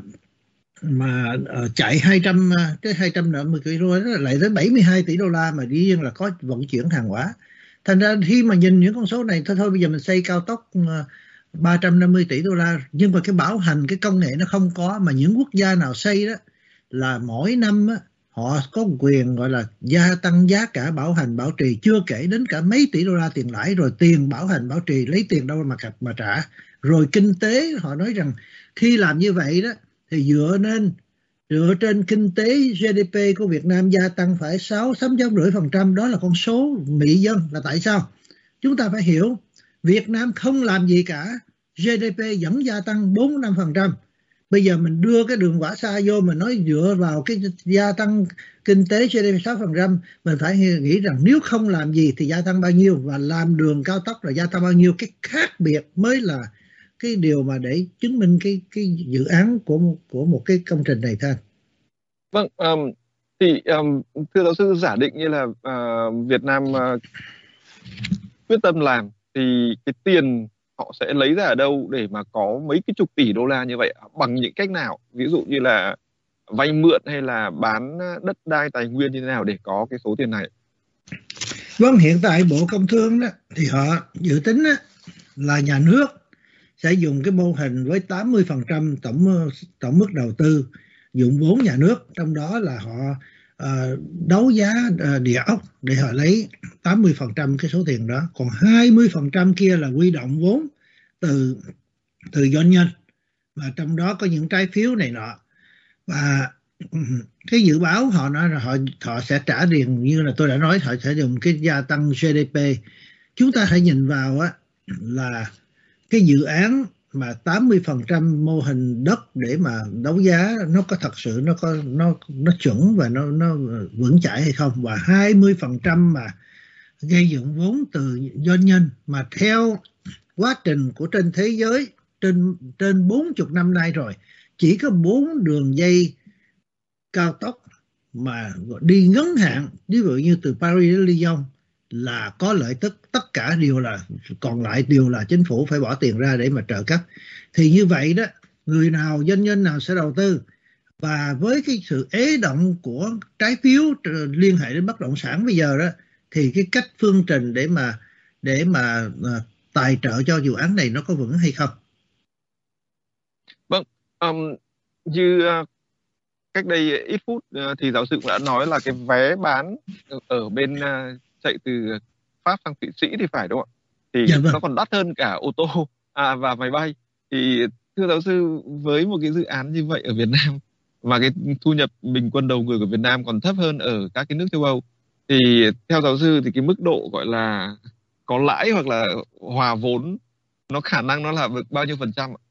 mà uh, chạy hai trăm tới hai trăm năm mươi ki lô mét đó lại tới bảy mươi hai tỷ đô la, mà dĩ nhiên là có vận chuyển hàng hóa. Thành ra khi mà nhìn những con số này, thôi thôi bây giờ mình xây cao tốc uh, ba trăm năm mươi tỷ đô la, nhưng mà cái bảo hành, cái công nghệ nó không có. Mà những quốc gia nào xây đó là mỗi năm á, họ có quyền gọi là gia tăng giá cả bảo hành bảo trì, chưa kể đến cả mấy tỷ đô la tiền lãi, rồi tiền bảo hành bảo trì lấy tiền đâu mà mà trả. Rồi kinh tế họ nói rằng khi làm như vậy đó thì dựa nên dựa trên kinh tế giê đê pê của Việt Nam gia tăng phải sáu sáu chấm rưỡi phần trăm, đó là con số mỹ dân. Là tại sao? Chúng ta phải hiểu Việt Nam không làm gì cả, giê đê pê vẫn gia tăng bốn năm phần trăm. Bây giờ mình đưa cái đường hỏa xa vô, mình nói dựa vào cái gia tăng kinh tế giê đê pê sáu phần trăm, mình phải nghĩ rằng nếu không làm gì thì gia tăng bao nhiêu, và làm đường cao tốc là gia tăng bao nhiêu. Cái khác biệt mới là cái điều mà để chứng minh cái cái dự án của của một cái công trình này thôi. Vâng, um, thì um, thưa giáo sư, giả định như là uh, Việt Nam uh, quyết tâm làm thì cái tiền họ sẽ lấy ra ở đâu để mà có mấy cái chục tỷ đô la như vậy, bằng những cách nào? Ví dụ như là vay mượn hay là bán đất đai tài nguyên như thế nào để có cái số tiền này? Vâng, hiện tại Bộ Công Thương đó thì họ dự tính đó, là nhà nước sẽ dùng cái mô hình với tám mươi phần trăm tổng tổng mức đầu tư dùng vốn nhà nước, trong đó là họ uh, đấu giá uh, địa ốc để họ lấy tám mươi phần trăm cái số tiền đó, còn hai mươi phần trăm kia là huy động vốn từ từ doanh nhân, và trong đó có những trái phiếu này nọ. Và cái dự báo họ nói là họ họ sẽ trả tiền, như là tôi đã nói, họ sẽ dùng cái gia tăng giê đê pê. Chúng ta hãy nhìn vào á, là cái dự án mà tám mươi phần trăm mô hình đất để mà đấu giá nó có thật sự nó có nó nó chuẩn và nó nó vững chãi hay không, và hai mươi phần trăm mà gây dựng vốn từ doanh nhân, mà theo quá trình của trên thế giới trên trên bốn mươi năm nay rồi, chỉ có bốn đường dây cao tốc mà đi ngắn hạn, ví dụ như từ Paris đến Lyon là có lợi tức, tất cả đều là, còn lại đều là chính phủ phải bỏ tiền ra để mà trợ cấp. Thì như vậy đó, người nào, doanh nhân nào sẽ đầu tư? Và với cái sự ế động của trái phiếu liên hệ đến bất động sản bây giờ đó, thì cái cách phương trình để mà để mà uh, tài trợ cho dự án này nó có vững hay không? Vâng, um, như uh, cách đây ít phút uh, thì giáo sư cũng đã nói là cái vé bán ở bên uh, chạy từ Pháp sang Thụy Sĩ thì phải, đúng không ạ? Thì Dạ vâng. nó còn đắt hơn cả ô tô à, và máy bay. Thì thưa giáo sư, với một cái dự án như vậy ở Việt Nam, và cái thu nhập bình quân đầu người của Việt Nam còn thấp hơn ở các cái nước châu Âu, thì theo giáo sư thì cái mức độ gọi là có lãi hoặc là hòa vốn, nó khả năng nó là được bao nhiêu phần trăm ạ?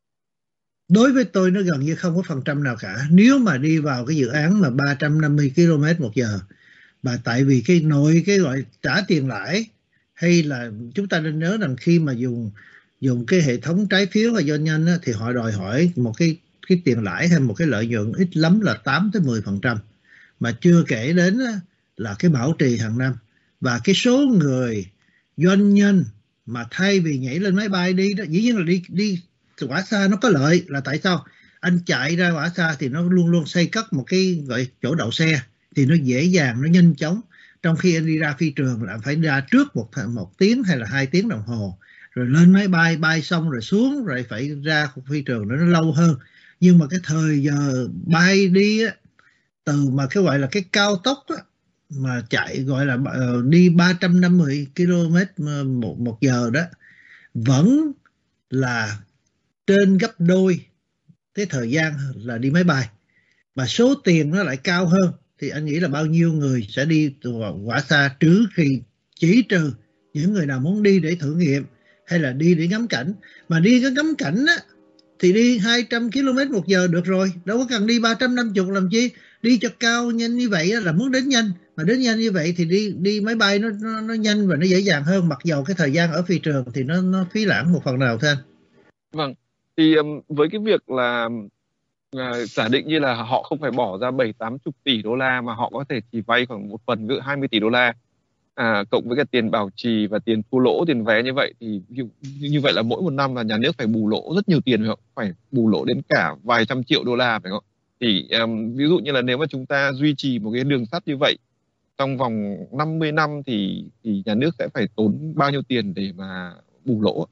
Đối với tôi nó gần như không có phần trăm nào cả. Nếu mà đi vào cái dự án mà ba trăm năm mươi ki lô mét một giờ, mà tại vì cái nội cái gọi trả tiền lãi, hay là chúng ta nên nhớ rằng khi mà dùng dùng cái hệ thống trái phiếu và doanh nhân á, thì họ đòi hỏi một cái cái tiền lãi hay một cái lợi nhuận ít lắm là tám tới mười phần trăm, mà chưa kể đến á, là cái bảo trì hàng năm. Và cái số người doanh nhân mà thay vì nhảy lên máy bay đi đó, dĩ nhiên là đi đi quả xa nó có lợi là tại sao? Anh chạy ra quả xa thì nó luôn luôn xây cất một cái gọi chỗ đậu xe, thì nó dễ dàng, nó nhanh chóng. Trong khi anh đi ra phi trường là phải ra trước một một tiếng hay là hai tiếng đồng hồ, rồi lên máy bay, bay xong rồi xuống, rồi phải ra phi trường nữa, nó lâu hơn. Nhưng mà cái thời giờ bay đi á, từ mà cái gọi là cái cao tốc á, mà chạy gọi là uh, đi ba trăm năm mươi ki lô mét một, một giờ đó, vẫn là trên gấp đôi cái thời gian là đi máy bay, mà số tiền nó lại cao hơn. Thì anh nghĩ là bao nhiêu người sẽ đi quả xa, trừ khi chỉ trừ những người nào muốn đi để thử nghiệm hay là đi để ngắm cảnh. Mà đi cái ngắm cảnh á, thì đi hai trăm ki lô mét một giờ được rồi, đâu có cần đi ba trăm năm mươi làm chi. Đi cho cao nhanh như vậy là muốn đến nhanh, mà đến nhanh như vậy thì đi đi máy bay nó nó, nó nhanh và nó dễ dàng hơn, mặc dầu cái thời gian ở phi trường thì nó nó phí lãng một phần nào thôi anh. Vâng, thì um, với cái việc là uh, giả định như là họ không phải bỏ ra bảy tám chục tỷ đô la, mà họ có thể chỉ vay khoảng một phần, ví dụ hai mươi tỷ đô la, à, cộng với cái tiền bảo trì và tiền thua lỗ, tiền vé như vậy, thì như, như vậy là mỗi một năm là nhà nước phải bù lỗ rất nhiều tiền, phải không? Phải bù lỗ đến cả vài trăm triệu đô la, phải không? Thì um, ví dụ như là nếu mà chúng ta duy trì một cái đường sắt như vậy trong vòng năm mươi năm thì thì nhà nước sẽ phải tốn bao nhiêu tiền để mà bù lỗ?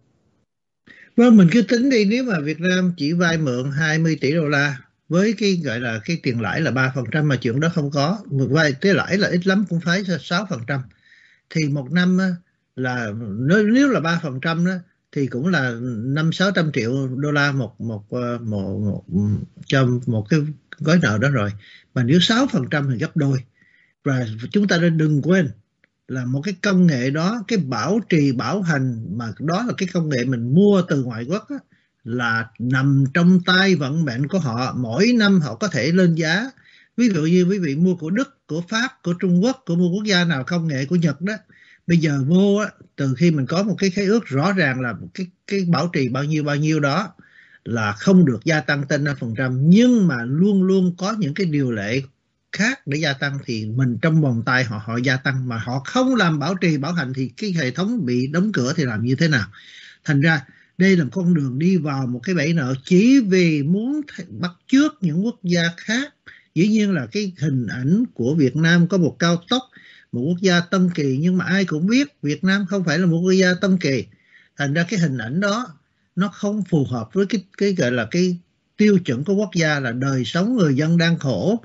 Vâng, mình cứ tính đi, nếu mà Việt Nam chỉ vay mượn hai mươi tỷ đô la với cái gọi là cái tiền lãi là ba phần trăm, mà chuyện đó không có, một vay cái lãi là ít lắm cũng phải sáu phần trăm, thì một năm là nếu là ba phần trăm đó thì cũng là năm sáu trăm triệu đô la một một một, một, một cho một cái gói nợ đó rồi. Mà nếu sáu phần trăm thì gấp đôi. Và chúng ta nên đừng quên là một cái công nghệ đó, cái bảo trì bảo hành mà đó là cái công nghệ mình mua từ ngoại quốc á, là nằm trong tay vận mệnh của họ. Mỗi năm họ có thể lên giá. Ví dụ như quý vị mua của Đức, của Pháp, của Trung Quốc, của một quốc gia nào công nghệ của Nhật đó, bây giờ vô á, từ khi mình có một cái khế ước rõ ràng là cái cái bảo trì bao nhiêu bao nhiêu đó là không được gia tăng trên năm phần trăm, nhưng mà luôn luôn có những cái điều lệ khác để gia tăng thì mình trong vòng tay họ họ gia tăng, mà họ không làm bảo trì bảo hành thì cái hệ thống bị đóng cửa thì làm như thế nào? Thành ra đây là con đường đi vào một cái bẫy nợ chỉ vì muốn bắt chước những quốc gia khác. Dĩ nhiên là cái hình ảnh của Việt Nam có một cao tốc, một quốc gia tân kỳ, nhưng mà ai cũng biết Việt Nam không phải là một quốc gia tân kỳ. Thành ra cái hình ảnh đó nó không phù hợp với cái cái gọi là cái tiêu chuẩn của quốc gia là đời sống người dân đang khổ.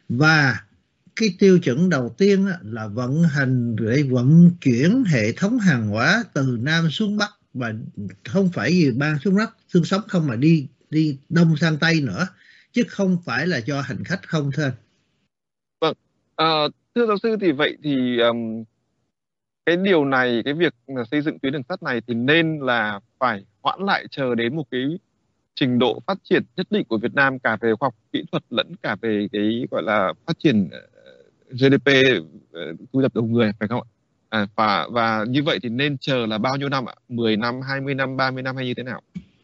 Và cái tiêu chuẩn đầu tiên là vận hành để vận chuyển hệ thống hàng hóa từ Nam xuống Bắc, và không phải gì ban xuống Bắc xương sống không mà đi đi Đông sang Tây nữa, chứ không phải là do hành khách không thôi. Vâng, à, thưa giáo sư, thì vậy thì um, cái điều này, cái việc xây dựng tuyến đường sắt này thì nên là phải hoãn lại, chờ đến một cái trình độ phát triển nhất định của Việt Nam cả về khoa học kỹ thuật lẫn cả về cái gọi là phát triển giê đê pê, thu nhập đầu người, phải không ạ? À, và và như vậy thì nên chờ là bao nhiêu năm ạ? mười năm, hai mươi năm, ba mươi năm hay như thế nào?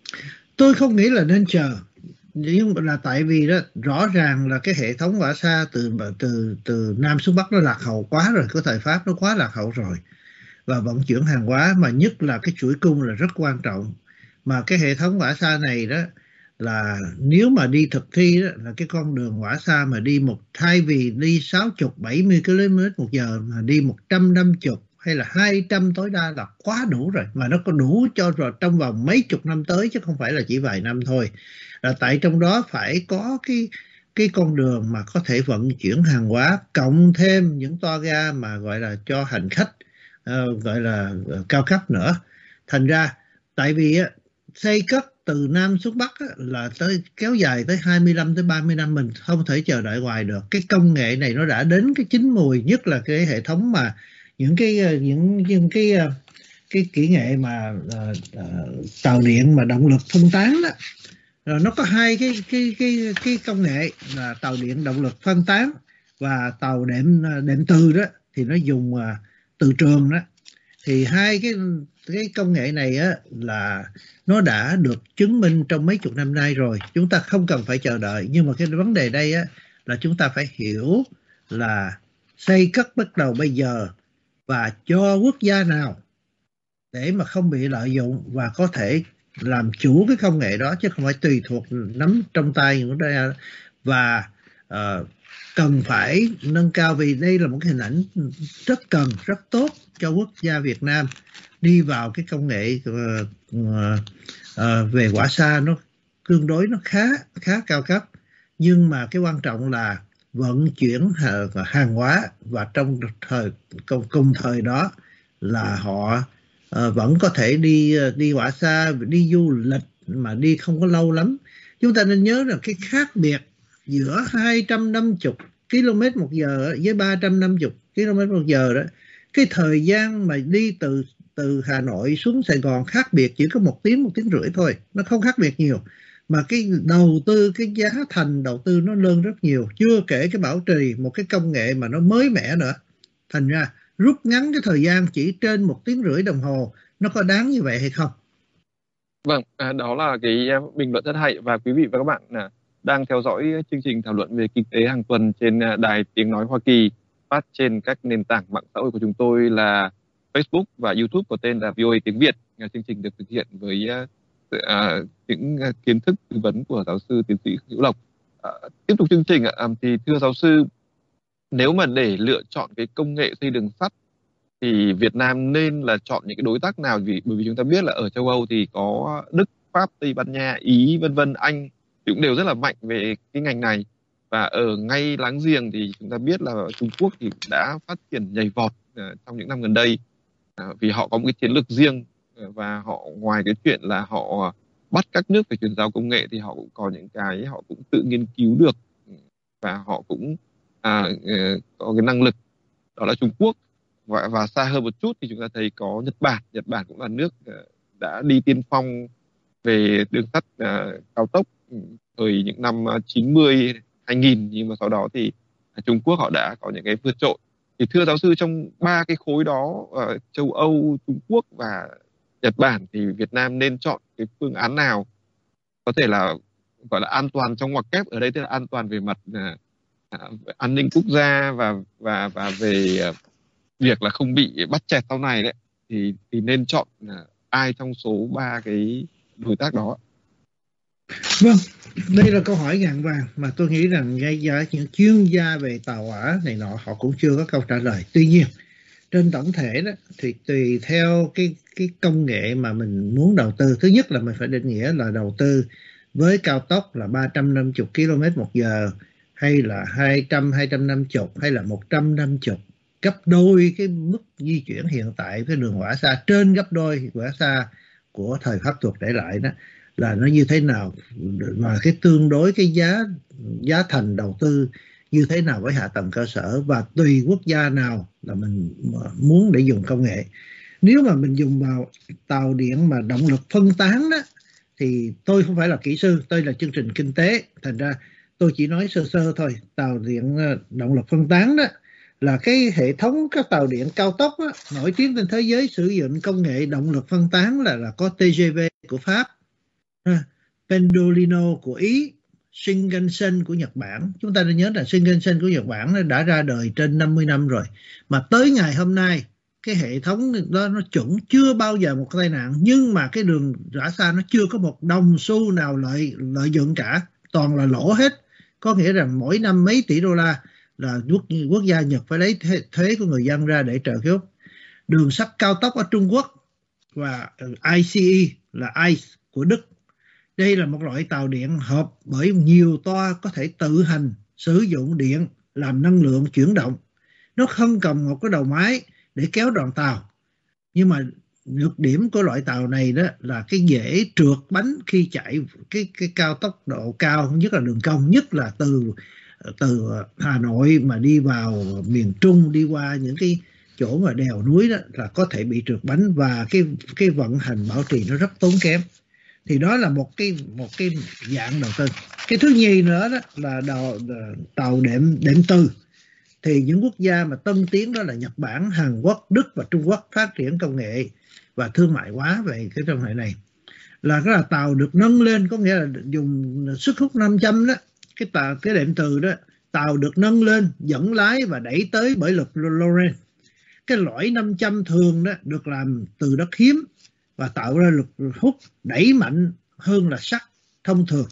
Tôi không nghĩ là nên chờ, nhưng là tại vì đó rõ ràng là cái hệ thống Võ Sa từ từ từ Nam xuống Bắc nó lạc hậu quá rồi, cái thời Pháp nó quá lạc hậu rồi, và vận chuyển hàng hóa mà nhất là cái chuỗi cung là rất quan trọng. Mà cái hệ thống Võ Sa này đó là nếu mà đi thực thi đó, là cái con đường Võ Sa mà đi một thay vì đi sáu mươi bảy mươi ki lô mét một giờ mà đi một trăm năm mươi hay là hai trăm tối đa là quá đủ rồi, mà nó có đủ cho rồi trong vòng mấy chục năm tới chứ không phải là chỉ vài năm thôi. Là tại trong đó phải có cái cái con đường mà có thể vận chuyển hàng hóa, cộng thêm những toa ga mà gọi là cho hành khách uh, gọi là uh, cao cấp nữa. Thành ra tại vì uh, xây cất từ Nam xuống Bắc uh, là tới kéo dài tới hai mươi lăm tới ba mươi năm, mình không thể chờ đợi hoài được. Cái công nghệ này nó đã đến cái chín mùi, nhất là cái hệ thống mà những cái uh, những những cái uh, cái kỹ nghệ mà uh, uh, tàu điện mà động lực phân tán đó. Rồi nó có hai cái cái cái cái công nghệ là tàu điện động lực phân tán và tàu đệm đệm từ đó, thì nó dùng uh, từ trường đó. Thì hai cái cái công nghệ này á là nó đã được chứng minh trong mấy chục năm nay rồi, chúng ta không cần phải chờ đợi. Nhưng mà cái vấn đề đây á là chúng ta phải hiểu là xây cất bắt đầu bây giờ và cho quốc gia nào để mà không bị lợi dụng và có thể làm chủ cái công nghệ đó, chứ không phải tùy thuộc nắm trong tay của đây. Và uh, cần phải nâng cao, vì đây là một cái hình ảnh rất cần, rất tốt cho quốc gia Việt Nam đi vào cái công nghệ uh, uh, uh, về Hỏa Xa. Nó tương đối nó khá khá cao cấp, nhưng mà cái quan trọng là vận chuyển hàng hóa, và trong thời cùng, cùng thời đó là họ uh, vẫn có thể đi đi Hỏa Xa, đi du lịch mà đi không có lâu lắm. Chúng ta nên nhớ là cái khác biệt giữa hai trăm năm mươi ki lô mét một giờ với ba trăm năm mươi ki lô mét một giờ đó, cái thời gian mà đi từ từ Hà Nội xuống Sài Gòn khác biệt chỉ có một tiếng, một tiếng rưỡi thôi, nó không khác biệt nhiều. Mà cái đầu tư, cái giá thành đầu tư nó lớn rất nhiều, chưa kể cái bảo trì một cái công nghệ mà nó mới mẻ nữa. Thành ra rút ngắn cái thời gian chỉ trên một tiếng rưỡi đồng hồ, nó có đáng như vậy hay không? Vâng, à, đó là cái bình luận rất hay. Và quý vị và các bạn à, đang theo dõi chương trình thảo luận về kinh tế hàng tuần trên đài Tiếng Nói Hoa Kỳ, phát trên các nền tảng mạng xã hội của chúng tôi là Facebook và YouTube có tên là vê o a Tiếng Việt. Chương trình được thực hiện với à, những kiến thức tư vấn của giáo sư tiến sĩ Hữu Lộc. À, tiếp tục chương trình, à, thì thưa giáo sư, nếu mà để lựa chọn cái công nghệ xây đường sắt thì Việt Nam nên là chọn những cái đối tác nào? Vì bởi vì chúng ta biết là ở châu Âu thì có Đức, Pháp, Tây Ban Nha, Ý, vân vân, Anh thì cũng đều rất là mạnh về cái ngành này. Và ở ngay láng giềng thì chúng ta biết là Trung Quốc thì đã phát triển nhảy vọt uh, trong những năm gần đây, uh, vì họ có một cái chiến lược riêng, uh, và họ ngoài cái chuyện là họ bắt các nước phải chuyển giao công nghệ thì họ cũng có những cái họ cũng tự nghiên cứu được, và họ cũng uh, uh, có cái năng lực. Đó là Trung Quốc. Và, và xa hơn một chút thì chúng ta thấy có Nhật Bản. Nhật Bản cũng là nước uh, đã đi tiên phong về đường sắt uh, cao tốc thời những năm chín mươi, hai nghìn, nhưng mà sau đó thì Trung Quốc họ đã có những cái vượt trội. Thì thưa giáo sư, trong ba cái khối đó, uh, châu Âu, Trung Quốc và Nhật Bản, thì Việt Nam nên chọn cái phương án nào có thể là gọi là an toàn trong ngoặc kép, ở đây tức là an toàn về mặt uh, à, an ninh quốc gia và và và về à, việc là không bị bắt chẹt sau này đấy, thì thì nên chọn à, ai trong số ba cái đối tác đó? Vâng, đây là câu hỏi ngàn vàng mà tôi nghĩ rằng ngay cả những chuyên gia về tàu hỏa này nọ họ cũng chưa có câu trả lời. Tuy nhiên, trên tổng thể đó thì tùy theo cái cái công nghệ mà mình muốn đầu tư. Thứ nhất là mình phải định nghĩa là đầu tư với cao tốc là ba trăm năm mươi ki lô mét một giờ, hay là hai trăm, hai trăm năm mươi, hay là một trăm năm mươi, gấp đôi cái mức di chuyển hiện tại với đường hỏa xa, trên gấp đôi hỏa xa của thời Pháp thuộc để lại đó, là nó như thế nào, và cái tương đối cái giá giá thành đầu tư như thế nào với hạ tầng cơ sở, và tùy quốc gia nào là mình muốn để dùng công nghệ. Nếu mà mình dùng vào tàu điện mà động lực phân tán đó, thì tôi không phải là kỹ sư, tôi là chương trình kinh tế, thành ra tôi chỉ nói sơ sơ thôi. Tàu điện động lực phân tán đó là cái hệ thống các tàu điện cao tốc đó, nổi tiếng trên thế giới sử dụng công nghệ động lực phân tán là là có tê giê vê của Pháp, Pendolino của Ý, Shinkansen của Nhật Bản. Chúng ta nên nhớ là Shinkansen của Nhật Bản đã ra đời trên năm mươi năm rồi, mà tới ngày hôm nay cái hệ thống đó nó chuẩn, chưa bao giờ một tai nạn, nhưng mà cái đường rã xa nó chưa có một đồng xu nào lợi lợi nhuận cả, toàn là lỗ hết. Có nghĩa rằng mỗi năm mấy tỷ đô la là quốc, quốc gia Nhật phải lấy thuế, thuế của người dân ra để trợ giúp. Đường sắt cao tốc ở Trung Quốc và i xê e là i xê e của Đức. Đây là một loại tàu điện hợp bởi nhiều toa có thể tự hành sử dụng điện làm năng lượng chuyển động. Nó không cần một cái đầu máy để kéo đoàn tàu. Nhưng mà nhược điểm của loại tàu này đó là cái dễ trượt bánh khi chạy cái cái cao tốc độ cao, nhất là đường cong, nhất là từ từ Hà Nội mà đi vào miền Trung, đi qua những cái chỗ mà đèo núi đó là có thể bị trượt bánh, và cái cái vận hành bảo trì nó rất tốn kém. Thì đó là một cái một cái dạng đầu tư. Cái thứ nhì nữa đó là đầu, tàu đệm đệm từ. Thì những quốc gia mà tân tiến đó là Nhật Bản, Hàn Quốc, Đức và Trung Quốc phát triển công nghệ và thương mại hóa về cái trong hệ này. Là cái là tàu được nâng lên, có nghĩa là dùng sức hút năm trăm đó, cái tàu cái đệm từ đó, tàu được nâng lên, dẫn lái và đẩy tới bởi lực Lorentz. Cái lõi năm trăm thường đó được làm từ đất hiếm và tạo ra lực hút đẩy mạnh hơn là sắt thông thường,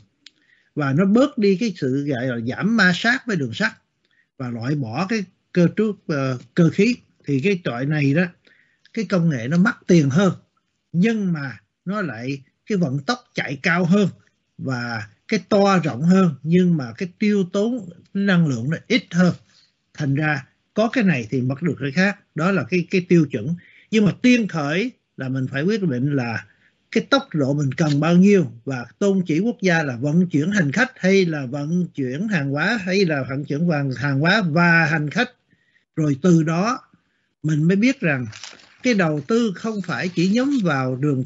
và nó bớt đi cái sự gọi là giảm ma sát với đường sắt và loại bỏ cái cơ trúc uh, cơ khí. Thì cái loại này đó, cái công nghệ nó mắc tiền hơn, nhưng mà nó lại cái vận tốc chạy cao hơn và cái toa rộng hơn, nhưng mà cái tiêu tốn năng lượng nó ít hơn. Thành ra có cái này thì mất được cái khác. Đó là cái cái tiêu chuẩn. Nhưng mà tiên khởi là mình phải quyết định là cái tốc độ mình cần bao nhiêu, và tôn chỉ quốc gia là vận chuyển hành khách hay là vận chuyển hàng hóa, hay là vận chuyển hàng hóa và hành khách. Rồi từ đó mình mới biết rằng cái đầu tư không phải chỉ nhắm vào đường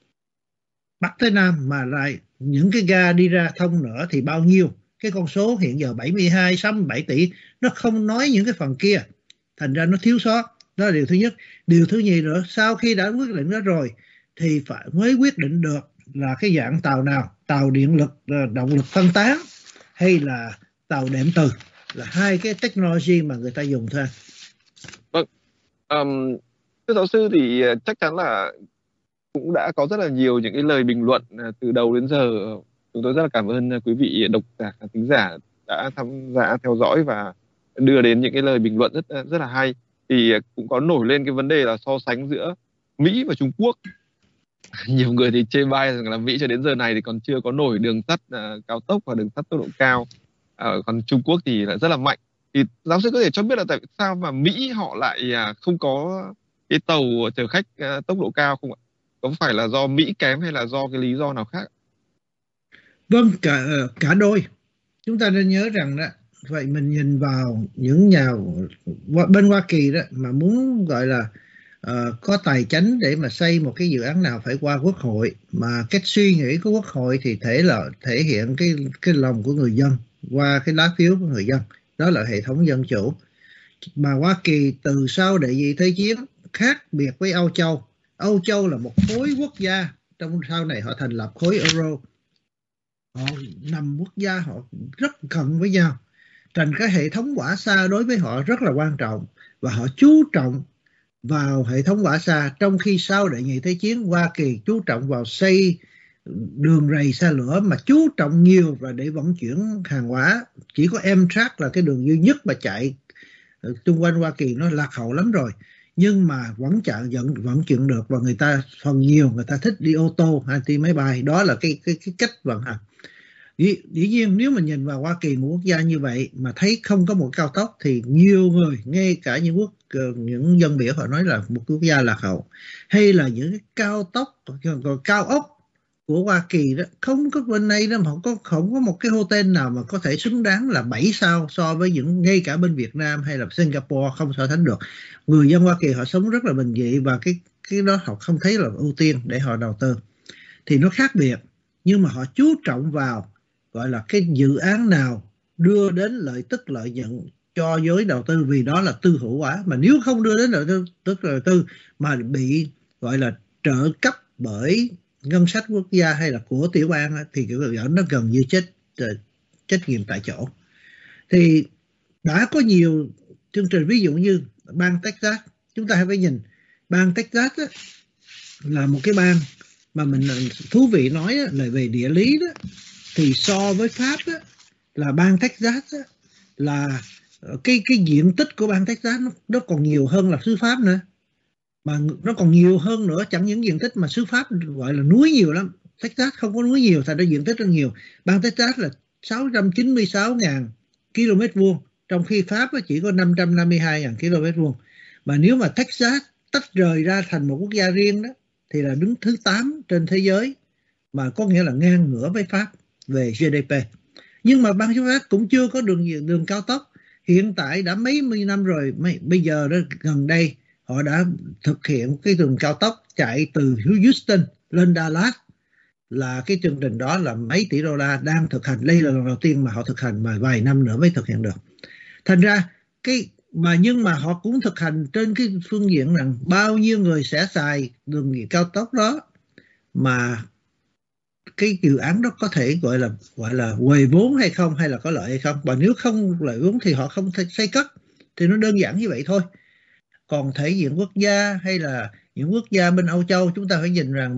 Bắc tới Nam, mà lại những cái ga đi ra thông nữa thì bao nhiêu. Cái con số hiện giờ bảy mươi hai, sáu mươi bảy tỷ, nó không nói những cái phần kia. Thành ra nó thiếu sót. Đó là điều thứ nhất. Điều thứ nhì nữa, sau khi đã quyết định đó rồi thì phải mới quyết định được là cái dạng tàu nào, tàu điện lực động lực phân tán hay là tàu đệm từ, là hai cái technology mà người ta dùng thôi. Vâng, um, thưa giáo sư thì chắc chắn là cũng đã có rất là nhiều những cái lời bình luận từ đầu đến giờ. Chúng tôi rất là cảm ơn quý vị độc giả, thính giả đã tham gia theo dõi và đưa đến những cái lời bình luận rất rất là hay. Thì cũng có nổi lên cái vấn đề là so sánh giữa Mỹ và Trung Quốc. Nhiều người thì chê bai rằng là Mỹ cho đến giờ này thì còn chưa có nổi đường sắt uh, cao tốc và đường sắt tốc độ cao, uh, còn Trung Quốc thì lại rất là mạnh. Thì giáo sư có thể cho biết là tại sao mà Mỹ họ lại uh, không có cái tàu chở khách uh, tốc độ cao không ạ? Có phải là do Mỹ kém hay là do cái lý do nào khác? Vâng, cả cả đôi. Chúng ta nên nhớ rằng đó, vậy mình nhìn vào những nhà bên Hoa Kỳ đó mà muốn gọi là uh, có tài chánh để mà xây một cái dự án nào phải qua Quốc hội, mà cách suy nghĩ của Quốc hội thì thể là thể hiện cái cái lòng của người dân qua cái lá phiếu của người dân. Đó là hệ thống dân chủ. Mà Hoa Kỳ từ sau đệ nhị thế chiến khác biệt với Âu Châu. Âu Châu là một khối quốc gia, trong sau này họ thành lập khối Euro. Họ nằm quốc gia họ rất gần với nhau. Thành cái hệ thống hỏa xa đối với họ rất là quan trọng, và họ chú trọng vào hệ thống hỏa xa, trong khi sau Đệ nhị Thế chiến Hoa Kỳ chú trọng vào xây đường rầy xe lửa, mà chú trọng nhiều và để vận chuyển hàng hóa. Chỉ có Amtrak là cái đường duy nhất mà chạy xung quanh Hoa Kỳ, nó lạc hậu lắm rồi, nhưng mà vẫn chạy vẫn vẫn chuyển được, và người ta phần nhiều người ta thích đi ô tô hay đi máy bay. Đó là cái cái, cái cách vận hành. Dĩ, dĩ nhiên nếu mà nhìn vào Hoa Kỳ, một quốc gia như vậy mà thấy không có một cao tốc, thì nhiều người, ngay cả những quốc những dân biểu, họ nói là một quốc gia lạc hậu. Hay là những cái cao tốc, cao ốc của Hoa Kỳ đó, không có bên này đó mà không có không có một cái hotel nào mà có thể xứng đáng là bảy sao so với những, ngay cả bên Việt Nam hay là Singapore không so sánh được. Người dân Hoa Kỳ họ sống rất là bình dị, và cái cái đó họ không thấy là ưu tiên để họ đầu tư. Thì nó khác biệt, nhưng mà họ chú trọng vào gọi là cái dự án nào đưa đến lợi tức lợi nhuận cho giới đầu tư, vì đó là tư hữu hóa. Mà nếu không đưa đến lợi tức, tức lợi tư mà bị gọi là trợ cấp bởi ngân sách quốc gia hay là của tiểu bang, thì kiểu nó gần như chết trách nhiệm tại chỗ. Thì đã có nhiều chương trình, ví dụ như bang Texas, chúng ta phải nhìn bang Texas á, là một cái bang mà mình thú vị nói á, là về địa lý đó, thì so với Pháp á, là bang Texas á, là cái cái diện tích của bang Texas nó, nó còn nhiều hơn là xứ Pháp nữa, mà nó còn nhiều hơn nữa. Chẳng những diện tích mà xứ Pháp gọi là núi nhiều lắm, Texas không có núi nhiều, thành ra diện tích rất nhiều. Bang Texas là sáu trăm chín mươi sáu nghìn ki lô mét vuông, trong khi Pháp chỉ có năm trăm năm mươi hai nghìn ki lô mét vuông. Mà nếu mà Texas tách rời ra thành một quốc gia riêng đó, thì là đứng thứ tám trên thế giới, mà có nghĩa là ngang ngửa với Pháp về giê đê pê. Nhưng mà bang Texas cũng chưa có đường đường cao tốc. Hiện tại đã mấy mươi năm rồi, bây giờ đó, gần đây họ đã thực hiện cái đường cao tốc chạy từ Houston lên Dallas, là cái chương trình đó là mấy tỷ đô la đang thực hành. Đây là lần đầu tiên mà họ thực hành, mà vài năm nữa mới thực hiện được. Thành ra cái mà nhưng mà họ cũng thực hành trên cái phương diện rằng bao nhiêu người sẽ xài đường cao tốc đó, mà cái dự án đó có thể gọi là gọi là huề vốn hay không, hay là có lợi hay không. Và nếu không lợi vốn thì họ không thể xây cất, thì nó đơn giản như vậy thôi. Còn thể diện quốc gia hay là những quốc gia bên Âu Châu, chúng ta phải nhìn rằng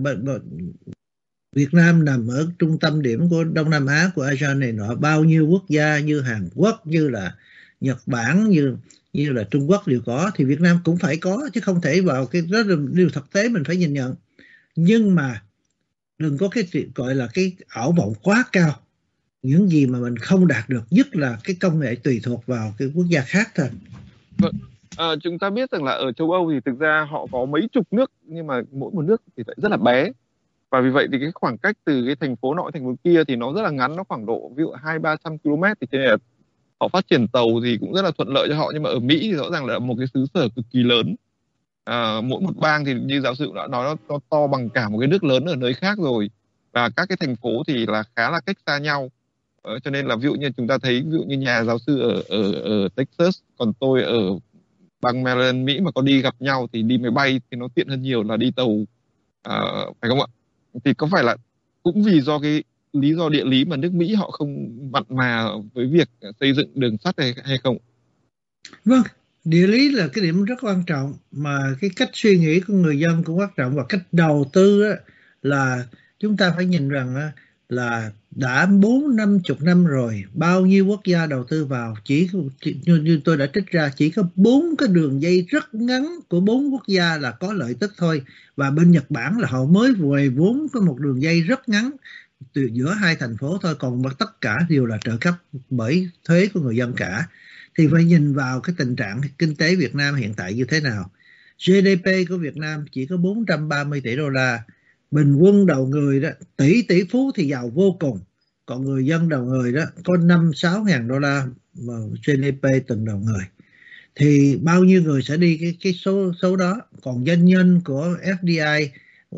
Việt Nam nằm ở trung tâm điểm của Đông Nam Á, của a sê an này nọ. Bao nhiêu quốc gia như Hàn Quốc, như là Nhật Bản, như như là Trung Quốc đều có, thì Việt Nam cũng phải có, chứ không thể vào cái đó là điều thực tế mình phải nhìn nhận. Nhưng mà đừng có cái chuyện gọi là cái ảo vọng quá cao, những gì mà mình không đạt được, nhất là cái công nghệ tùy thuộc vào cái quốc gia khác thôi. Vâng. À, chúng ta biết rằng là ở châu Âu thì thực ra họ có mấy chục nước, nhưng mà mỗi một nước thì lại rất là bé, và vì vậy thì cái khoảng cách từ cái thành phố nọ thành phố kia thì nó rất là ngắn, nó khoảng độ ví dụ hai ba trăm ki lô mét. Thì cho nên là họ phát triển tàu thì cũng rất là thuận lợi cho họ. Nhưng mà ở Mỹ thì rõ ràng là một cái xứ sở cực kỳ lớn. À, mỗi một bang thì như giáo sư đã nói, nó, nó to bằng cả một cái nước lớn ở nơi khác rồi, và các cái thành phố thì là khá là cách xa nhau. Ờ, cho nên là ví dụ như chúng ta thấy, ví dụ như nhà giáo sư ở ở ở Texas, còn tôi ở bang Maryland, Mỹ, mà có đi gặp nhau thì đi máy bay thì nó tiện hơn nhiều là đi tàu, à, phải không ạ? Thì có phải là cũng vì do cái lý do địa lý mà nước Mỹ họ không mặn mà với việc xây dựng đường sắt hay, hay không? Vâng, địa lý là cái điểm rất quan trọng, mà cái cách suy nghĩ của người dân cũng quan trọng, và cách đầu tư á, là chúng ta phải nhìn rằng á, là đã bốn năm chục năm rồi, bao nhiêu quốc gia đầu tư vào, chỉ, chỉ như, như tôi đã trích ra, chỉ có bốn cái đường dây rất ngắn của bốn quốc gia là có lợi tức thôi. Và bên Nhật Bản là họ mới về vốn có một đường dây rất ngắn từ giữa hai thành phố thôi, còn tất cả đều là trợ cấp bởi thuế của người dân cả. Thì phải nhìn vào cái tình trạng kinh tế Việt Nam hiện tại như thế nào. giê đê pê của Việt Nam chỉ có bốn trăm ba mươi tỷ đô la, bình quân đầu người đó, tỷ tỷ phú thì giàu vô cùng, còn người dân đầu người đó có năm sáu ngàn đô la mà giê đê pê từng đầu người. Thì bao nhiêu người sẽ đi cái cái số số đó. Còn doanh nhân của ép đê i,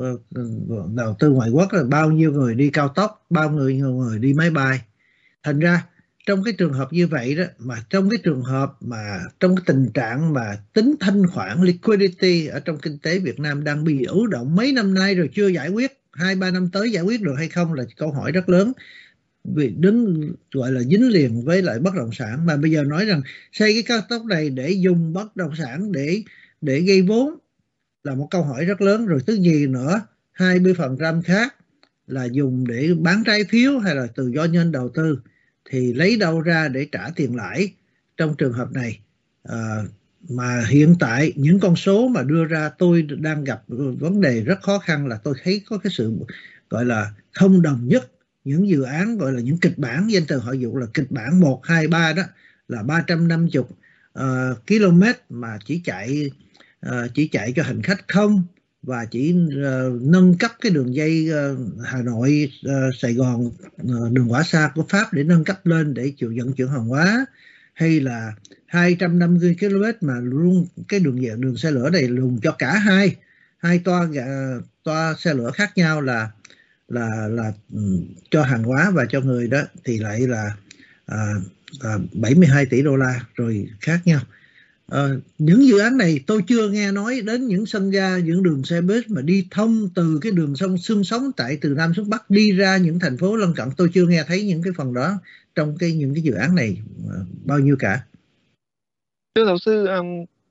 đầu tư ngoại quốc, là bao nhiêu người đi cao tốc, bao nhiêu người đi máy bay. Thành ra trong cái trường hợp như vậy đó, mà trong cái trường hợp mà trong cái tình trạng mà tính thanh khoản liquidity ở trong kinh tế Việt Nam đang bị ứ động mấy năm nay rồi chưa giải quyết, hai ba năm tới giải quyết được hay không là câu hỏi rất lớn. bị đứng gọi là dính liền với lại bất động sản, mà bây giờ nói rằng xây cái cao tốc này để dùng bất động sản để để gây vốn là một câu hỏi rất lớn. Rồi thứ gì nữa, hai mươi phần trăm khác là dùng để bán trái phiếu hay là từ do nhân đầu tư, thì lấy đâu ra để trả tiền lãi trong trường hợp này? À, mà hiện tại những con số mà đưa ra, tôi đang gặp vấn đề rất khó khăn là tôi thấy có cái sự gọi là không đồng nhất. Những dự án gọi là những kịch bản, danh từ họ dùng là kịch bản một, hai, ba đó, là ba trăm năm mươi uh, km mà chỉ chạy uh, chỉ chạy cho hành khách không, và chỉ uh, nâng cấp cái đường dây uh, Hà Nội uh, Sài Gòn, uh, đường Hỏa Xa của Pháp để nâng cấp lên để chịu vận chuyển hàng hóa, hay là hai trăm năm mươi ki lô mét mà luôn cái đường đường xe lửa này dùng cho cả hai hai toa uh, toa xe lửa khác nhau, là là là um, cho hàng hóa và cho người đó, thì lại là à, à, bảy mươi hai tỷ đô la rồi khác nhau. À, những dự án này tôi chưa nghe nói đến những sân ga, những đường xe buýt mà đi thông từ cái đường sông Xương Sống tại từ Nam xuống Bắc đi ra những thành phố lân cận. Tôi chưa nghe thấy những cái phần đó trong cái những cái dự án này bao nhiêu cả. Thưa giáo sư, um,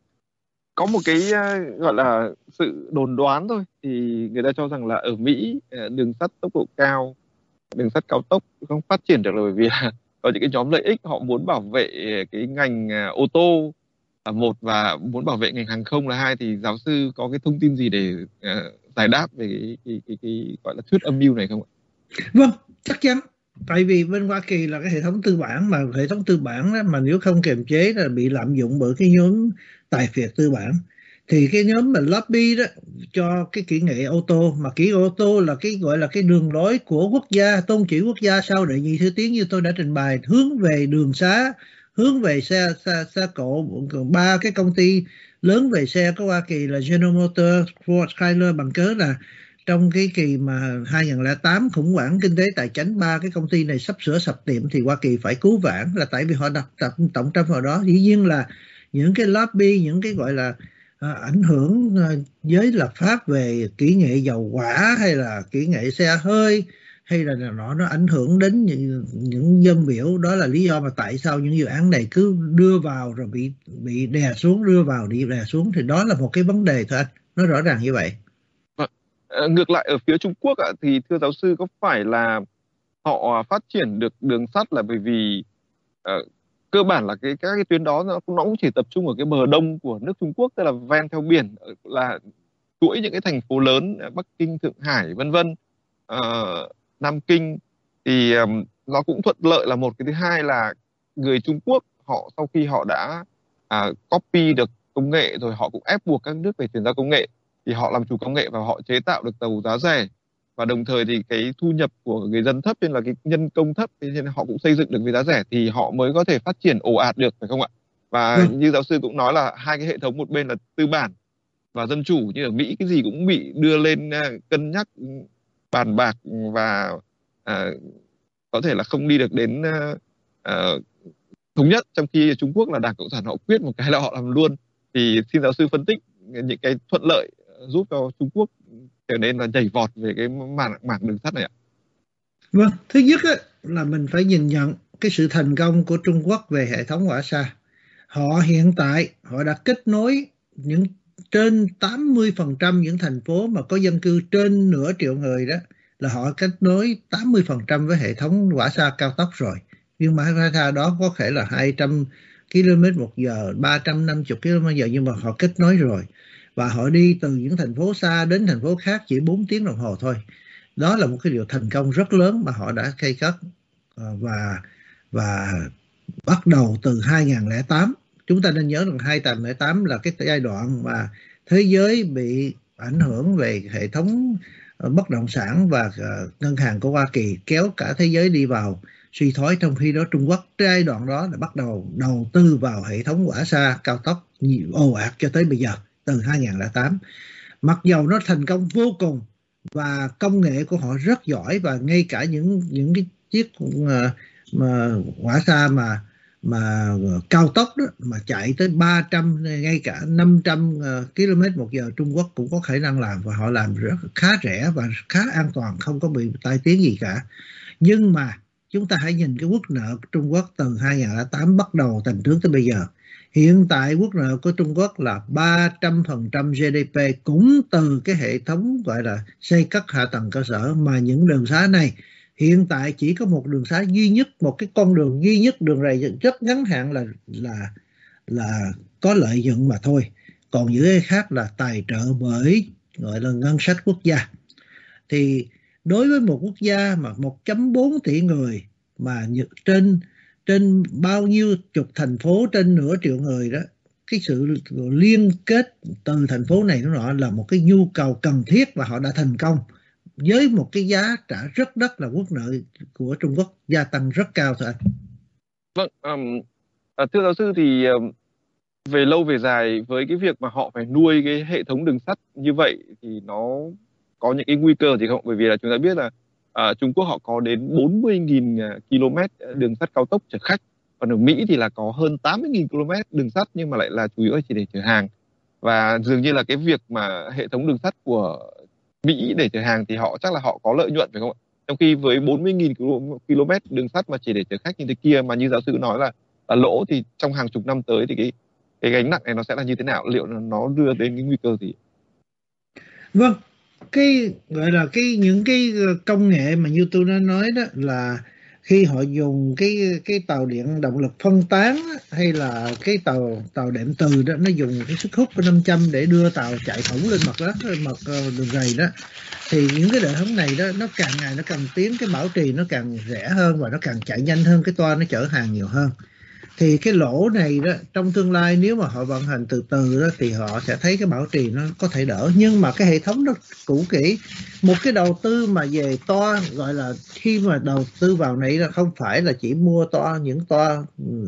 có một cái uh, gọi là sự đồn đoán thôi, thì người ta cho rằng là ở Mỹ uh, đường sắt tốc độ cao, đường sắt cao tốc không phát triển được là bởi vì là có những cái nhóm lợi ích họ muốn bảo vệ cái ngành uh, ô tô là một, và muốn bảo vệ ngành hàng không là hai. Thì giáo sư có cái thông tin gì để uh, giải đáp về cái, cái, cái, cái gọi là thuyết âm mưu này không ạ? Vâng, chắc chắn. Tại vì bên Hoa Kỳ là cái hệ thống tư bản, mà hệ thống tư bản đó, mà nếu không kiềm chế là bị lạm dụng bởi cái nhóm tài phiệt tư bản. Thì cái nhóm mà lobby đó cho cái kỹ nghệ ô tô, mà kỹ nghệ ô tô là cái gọi là cái đường lối của quốc gia, tôn chỉ quốc gia sau đệ nhị thứ tiếng như tôi đã trình bày, hướng về đường xá, hướng về xe xe, xe cộ. Ba cái công ty lớn về xe của Hoa Kỳ là General Motors, Ford, Chrysler, bằng cớ là trong cái kỳ mà hai không không tám khủng hoảng kinh tế tài chính, ba cái công ty này sắp sửa sập tiệm thì Hoa Kỳ phải cứu vãn, là tại vì họ đặt tập trọng tâm vào đó. Dĩ nhiên là những cái lobby, những cái gọi là à, ảnh hưởng à, giới lập pháp về kỹ nghệ dầu hỏa hay là kỹ nghệ xe hơi hay là nó nó ảnh hưởng đến những, những dân biểu. Đó là lý do mà tại sao những dự án này cứ đưa vào rồi bị bị đè xuống, đưa vào đi đè xuống. Thì đó là một cái vấn đề thôi anh, nó rõ ràng như vậy. Ngược lại ở phía Trung Quốc ạ, thì thưa giáo sư, có phải là họ phát triển được đường sắt là bởi vì uh, cơ bản là cái các cái tuyến đó nó, nó cũng chỉ tập trung ở cái bờ đông của nước Trung Quốc, tức là ven theo biển, là chuỗi những cái thành phố lớn Bắc Kinh, Thượng Hải, vân vân, uh, Nam Kinh, thì um, nó cũng thuận lợi là một. Cái thứ hai là người Trung Quốc họ sau khi họ đã uh, copy được công nghệ rồi, họ cũng ép buộc các nước về chuyển giao công nghệ, thì họ làm chủ công nghệ và họ chế tạo được tàu giá rẻ, và đồng thời thì cái thu nhập của người dân thấp nên là cái nhân công thấp, nên họ cũng xây dựng được với giá rẻ thì họ mới có thể phát triển ồ ạt được, phải không ạ? Và ừ. như giáo sư cũng nói là hai cái hệ thống, một bên là tư bản và dân chủ, như ở Mỹ cái gì cũng bị đưa lên cân nhắc, bàn bạc và à, có thể là không đi được đến à, thống nhất, trong khi Trung Quốc là Đảng Cộng sản họ quyết một cái là họ làm luôn. Thì xin giáo sư phân tích những cái thuận lợi giúp cho Trung Quốc trở nên là nhảy vọt về cái mảng mảng đường sắt này ạ. Vâng, thứ nhất á, là mình phải nhìn nhận cái sự thành công của Trung Quốc về hệ thống hỏa xa. Họ hiện tại họ đã kết nối những trên tám mươi phần trăm những thành phố mà có dân cư trên nửa triệu người đó, là họ kết nối tám mươi phần trăm với hệ thống hỏa xa cao tốc rồi. Nhưng mà hỏa xa đó có thể là hai trăm ki lô mét một giờ, ba trăm năm mươi ki lô mét một giờ, nhưng mà họ kết nối rồi. Và họ đi từ những thành phố xa đến thành phố khác chỉ bốn tiếng đồng hồ thôi. Đó là một cái điều thành công rất lớn mà họ đã xây cất. Và và bắt đầu từ hai không không tám. Chúng ta nên nhớ rằng hai không không tám là cái giai đoạn mà thế giới bị ảnh hưởng về hệ thống bất động sản và ngân hàng của Hoa Kỳ, kéo cả thế giới đi vào suy thoái. Trong khi đó Trung Quốc giai đoạn đó là bắt đầu đầu tư vào hệ thống hỏa xa cao tốc ồ ạt cho tới bây giờ, từ hai không không tám. Mặc dầu nó thành công vô cùng và công nghệ của họ rất giỏi, và ngay cả những những cái chiếc mà, mà hỏa xa mà mà cao tốc đó, mà chạy tới ba trăm, ngay cả năm trăm ki lô mét một giờ, Trung Quốc cũng có khả năng làm, và họ làm rất khá rẻ và khá an toàn, không có bị tai tiếng gì cả. Nhưng mà chúng ta hãy nhìn cái quốc nợ của Trung Quốc từ hai nghìn không trăm lẻ tám bắt đầu thành trước tới bây giờ. Hiện tại quốc nợ của Trung Quốc là ba trăm phần trăm giê đê pê, cũng từ cái hệ thống gọi là xây cất hạ tầng cơ sở, mà những đường xá này hiện tại chỉ có một đường xá duy nhất, một cái con đường duy nhất, đường này rất ngắn hạn là là là có lợi nhuận mà thôi. Còn những cái khác là tài trợ bởi gọi là ngân sách quốc gia. Thì đối với một quốc gia mà một phẩy bốn tỷ người, mà trên trên bao nhiêu chục thành phố, trên nửa triệu người đó, cái sự liên kết từ thành phố này nó nọ là một cái nhu cầu cần thiết, và họ đã thành công với một cái giá trả rất đắt, là quốc nợ của Trung Quốc gia tăng rất cao thôi anh. Vâng, um, à, thưa giáo sư, thì um, về lâu về dài với cái việc mà họ phải nuôi cái hệ thống đường sắt như vậy thì nó có những cái nguy cơ gì không? Bởi vì là chúng ta biết là à, Trung Quốc họ có đến bốn mươi nghìn ki lô mét đường sắt cao tốc chở khách, còn ở Mỹ thì là có hơn tám mươi nghìn ki lô mét đường sắt, nhưng mà lại là chủ yếu là chỉ để chở hàng. Và dường như là cái việc mà hệ thống đường sắt của Mỹ để chở hàng thì họ chắc là họ có lợi nhuận phải không ạ? Trong khi với bốn mươi nghìn ki lô mét đường sắt mà chỉ để chở khách như thế kia, mà như giáo sư nói là, là lỗ, thì trong hàng chục năm tới thì cái cái gánh nặng này nó sẽ là như thế nào? Liệu nó đưa đến cái nguy cơ gì? Vâng, cái gọi là cái những cái công nghệ mà như tôi đã nói đó, là khi họ dùng cái cái tàu điện động lực phân tán á, hay là cái tàu tàu điện từ đó, nó dùng cái sức hút của năm trăm để đưa tàu chạy thủng lên mặt đất, mặt đường rầy đó, thì những cái hệ thống này đó nó càng ngày nó càng tiến, cái bảo trì nó càng rẻ hơn và nó càng chạy nhanh hơn, cái toa nó chở hàng nhiều hơn. Thì cái lỗ này đó, trong tương lai nếu mà họ vận hành từ từ đó, thì họ sẽ thấy cái bảo trì nó có thể đỡ. Nhưng mà cái hệ thống nó cũ kỹ, một cái đầu tư mà về toa, gọi là khi mà đầu tư vào này là không phải là chỉ mua toa, những toa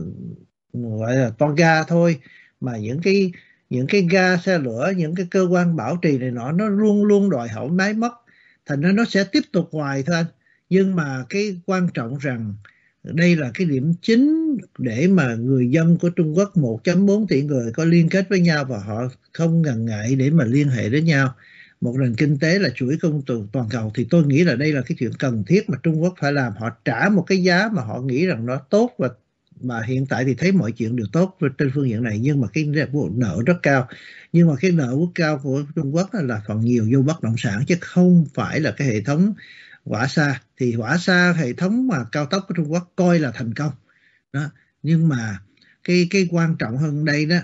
gọi là toa ga thôi, mà những cái những cái ga xe lửa, những cái cơ quan bảo trì này nọ, nó luôn luôn đòi hỏi máy móc, thành ra nó sẽ tiếp tục hoài thôi anh. Nhưng mà cái quan trọng rằng đây là cái điểm chính để mà người dân của Trung Quốc một phẩy bốn tỷ người có liên kết với nhau, và họ không ngần ngại để mà liên hệ với nhau. Một nền kinh tế là chuỗi cung cầu toàn cầu, thì tôi nghĩ là đây là cái chuyện cần thiết mà Trung Quốc phải làm. Họ trả một cái giá mà họ nghĩ rằng nó tốt, và mà hiện tại thì thấy mọi chuyện đều tốt trên phương diện này, nhưng mà cái nợ rất cao. Nhưng mà cái nợ rất cao của Trung Quốc là phần nhiều vô bất động sản, chứ không phải là cái hệ thống Hỏa Xa. Thì Hỏa Xa, hệ thống mà cao tốc của Trung Quốc coi là thành công đó. Nhưng mà cái cái quan trọng hơn đây đó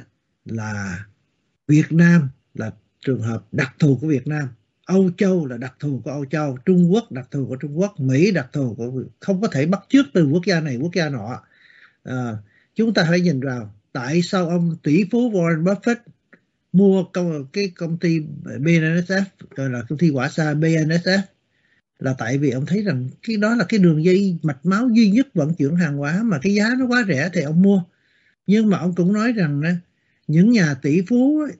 là Việt Nam là trường hợp đặc thù của Việt Nam, Âu Châu là đặc thù của Âu Châu, Trung Quốc đặc thù của Trung Quốc, Mỹ đặc thù của, không có thể bắt chước từ quốc gia này quốc gia nọ. À, chúng ta hãy nhìn vào tại sao ông tỷ phú Warren Buffett mua công, cái công ty bê en ét ép, gọi là công ty Hỏa Xa bê en ét ép, là tại vì ông thấy rằng cái đó là cái đường dây mạch máu duy nhất vận chuyển hàng hóa, mà cái giá nó quá rẻ thì ông mua. Nhưng mà ông cũng nói rằng những nhà tỷ phú ấy,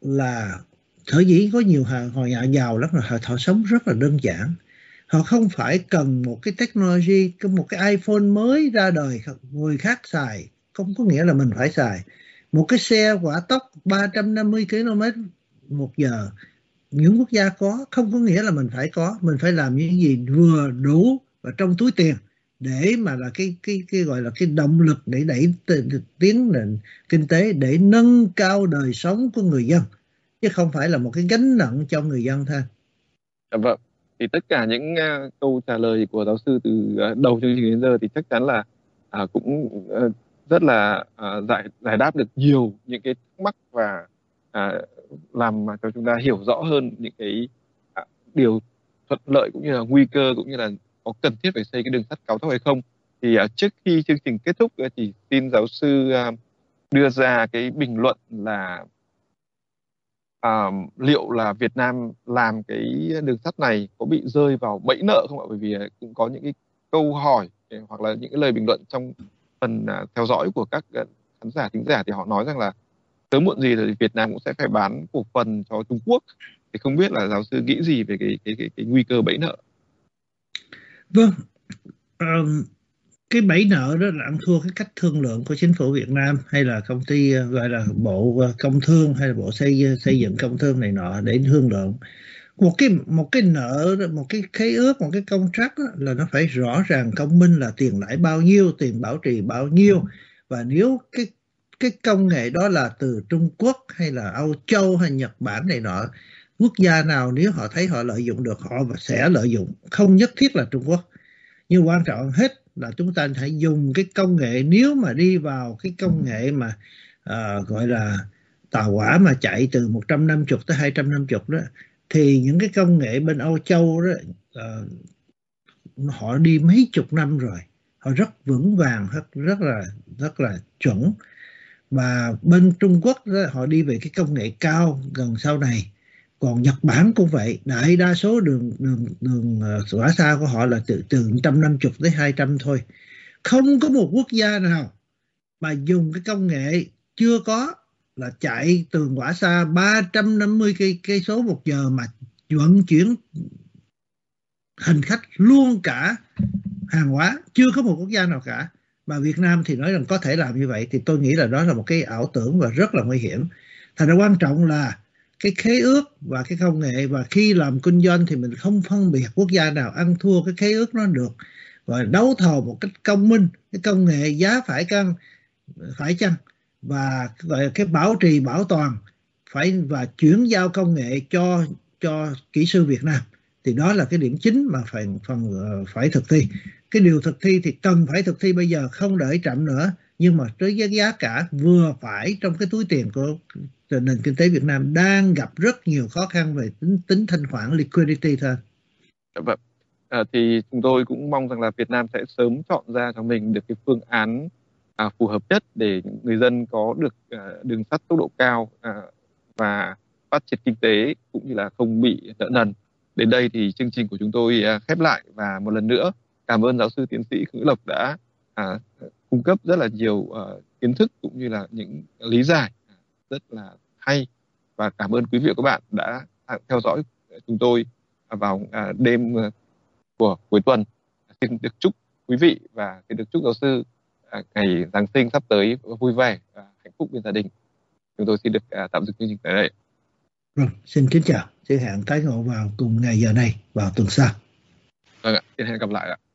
là sở dĩ có nhiều họ nhà giàu lắm, là họ, họ sống rất là đơn giản. Họ không phải cần một cái technology, một cái iPhone mới ra đời người khác xài, không có nghĩa là mình phải xài. Một cái xe hỏa tốc ba trăm năm mươi ki lô mét một giờ những quốc gia có, không có nghĩa là mình phải có. Mình phải làm những gì vừa đủ và trong túi tiền, để mà là cái cái cái gọi là cái động lực để đẩy tiến nền kinh tế, để nâng cao đời sống của người dân, chứ không phải là một cái gánh nặng cho người dân thôi. Dạ vâng. Thì tất cả những uh, câu trả lời của giáo sư từ uh, đầu chương trình đến giờ thì chắc chắn là uh, cũng uh, rất là uh, giải giải đáp được nhiều những cái thắc mắc, và uh, làm cho chúng ta hiểu rõ hơn những cái uh, điều thuận lợi cũng như là nguy cơ, cũng như là có cần thiết phải xây cái đường sắt cao tốc hay không. Thì uh, trước khi chương trình kết thúc uh, thì xin giáo sư uh, đưa ra cái bình luận là À, liệu là Việt Nam làm cái đường sắt này có bị rơi vào bẫy nợ không ạ? Bởi vì cũng có những cái câu hỏi hoặc là những cái lời bình luận trong phần uh, theo dõi của các uh, khán giả, thính giả, thì họ nói rằng là sớm muộn gì thì Việt Nam cũng sẽ phải bán cổ phần cho Trung Quốc. Thì không biết là giáo sư nghĩ gì về cái cái cái, cái nguy cơ bẫy nợ? Vâng, um, cái bẫy nợ đó là ăn thua cái cách thương lượng của chính phủ Việt Nam, hay là công ty gọi là Bộ Công Thương, hay là Bộ xây xây dựng công thương này nọ để thương lượng. một cái một cái nợ, một cái khế ước, một cái contract đó, là nó phải rõ ràng công minh là tiền lãi bao nhiêu, tiền bảo trì bao nhiêu, và nếu cái cái công nghệ đó là từ Trung Quốc hay là Âu Châu hay Nhật Bản này nọ, quốc gia nào nếu họ thấy họ lợi dụng được họ sẽ lợi dụng, không nhất thiết là Trung Quốc. Nhưng quan trọng hết là chúng ta phải dùng cái công nghệ. Nếu mà đi vào cái công nghệ mà uh, gọi là tàu hỏa mà chạy từ một trăm năm mươi tới hai trăm năm mươi đó, thì những cái công nghệ bên Âu Châu đó uh, họ đi mấy chục năm rồi, họ rất vững vàng, rất rất là rất là chuẩn. Và bên Trung Quốc đó, họ đi về cái công nghệ cao gần sau này. Còn Nhật Bản cũng vậy, đại đa số đường đường đường hỏa uh, xa của họ là từ từ một trăm năm mươi tới hai trăm thôi. Không có một quốc gia nào mà dùng cái công nghệ chưa có là chạy tường hỏa xa ba trăm năm mươi cây cây số một giờ mà vận chuyển hành khách luôn cả hàng hóa, chưa có một quốc gia nào cả. Mà Việt Nam thì nói rằng có thể làm như vậy, thì tôi nghĩ là đó là một cái ảo tưởng và rất là nguy hiểm. Thành ra quan trọng là cái khế ước và cái công nghệ, và khi làm kinh doanh thì mình không phân biệt quốc gia nào ăn thua cái khế ước nó được, và đấu thầu một cách công minh, cái công nghệ giá phải căng phải chăng, và gọi là cái bảo trì bảo toàn phải, và chuyển giao công nghệ cho cho kỹ sư Việt Nam, thì đó là cái điểm chính mà phải phần phải thực thi. Cái điều thực thi thì cần phải thực thi bây giờ, không đợi chậm nữa, nhưng mà với giá cả vừa phải trong cái túi tiền của nền kinh tế Việt Nam đang gặp rất nhiều khó khăn về tính tính thanh khoản, liquidity thôi. Vâng. À, thì chúng tôi cũng mong rằng là Việt Nam sẽ sớm chọn ra cho mình được cái phương án à, phù hợp nhất để người dân có được à, đường sắt tốc độ cao à, và phát triển kinh tế cũng như là không bị nợ nần. Đến đây thì chương trình của chúng tôi à, khép lại, và một lần nữa cảm ơn giáo sư tiến sĩ Khương Lộc đã à, cung cấp rất là nhiều uh, kiến thức cũng như là những lý giải rất là hay, và cảm ơn quý vị và các bạn đã theo dõi chúng tôi vào uh, đêm uh, của cuối tuần. Xin được chúc quý vị và xin được chúc giáo sư uh, ngày Giáng sinh sắp tới vui vẻ và hạnh phúc bên gia đình. Chúng tôi xin được uh, tạm dừng chương trình tại đây. Rồi, xin kính chào, xin hẹn tái ngộ vào cùng ngày giờ này vào tuần sau. Vâng ạ, xin hẹn gặp lại ạ.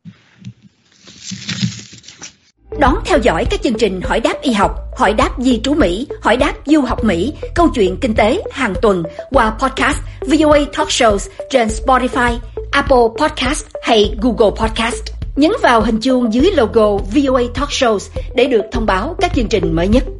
Đón theo dõi các chương trình Hỏi đáp y học, Hỏi đáp di trú Mỹ, Hỏi đáp du học Mỹ, Câu chuyện kinh tế hàng tuần qua podcast vê o a Talk Shows trên Spotify, Apple Podcast hay Google Podcast. Nhấn vào hình chuông dưới logo vê o a Talk Shows để được thông báo các chương trình mới nhất.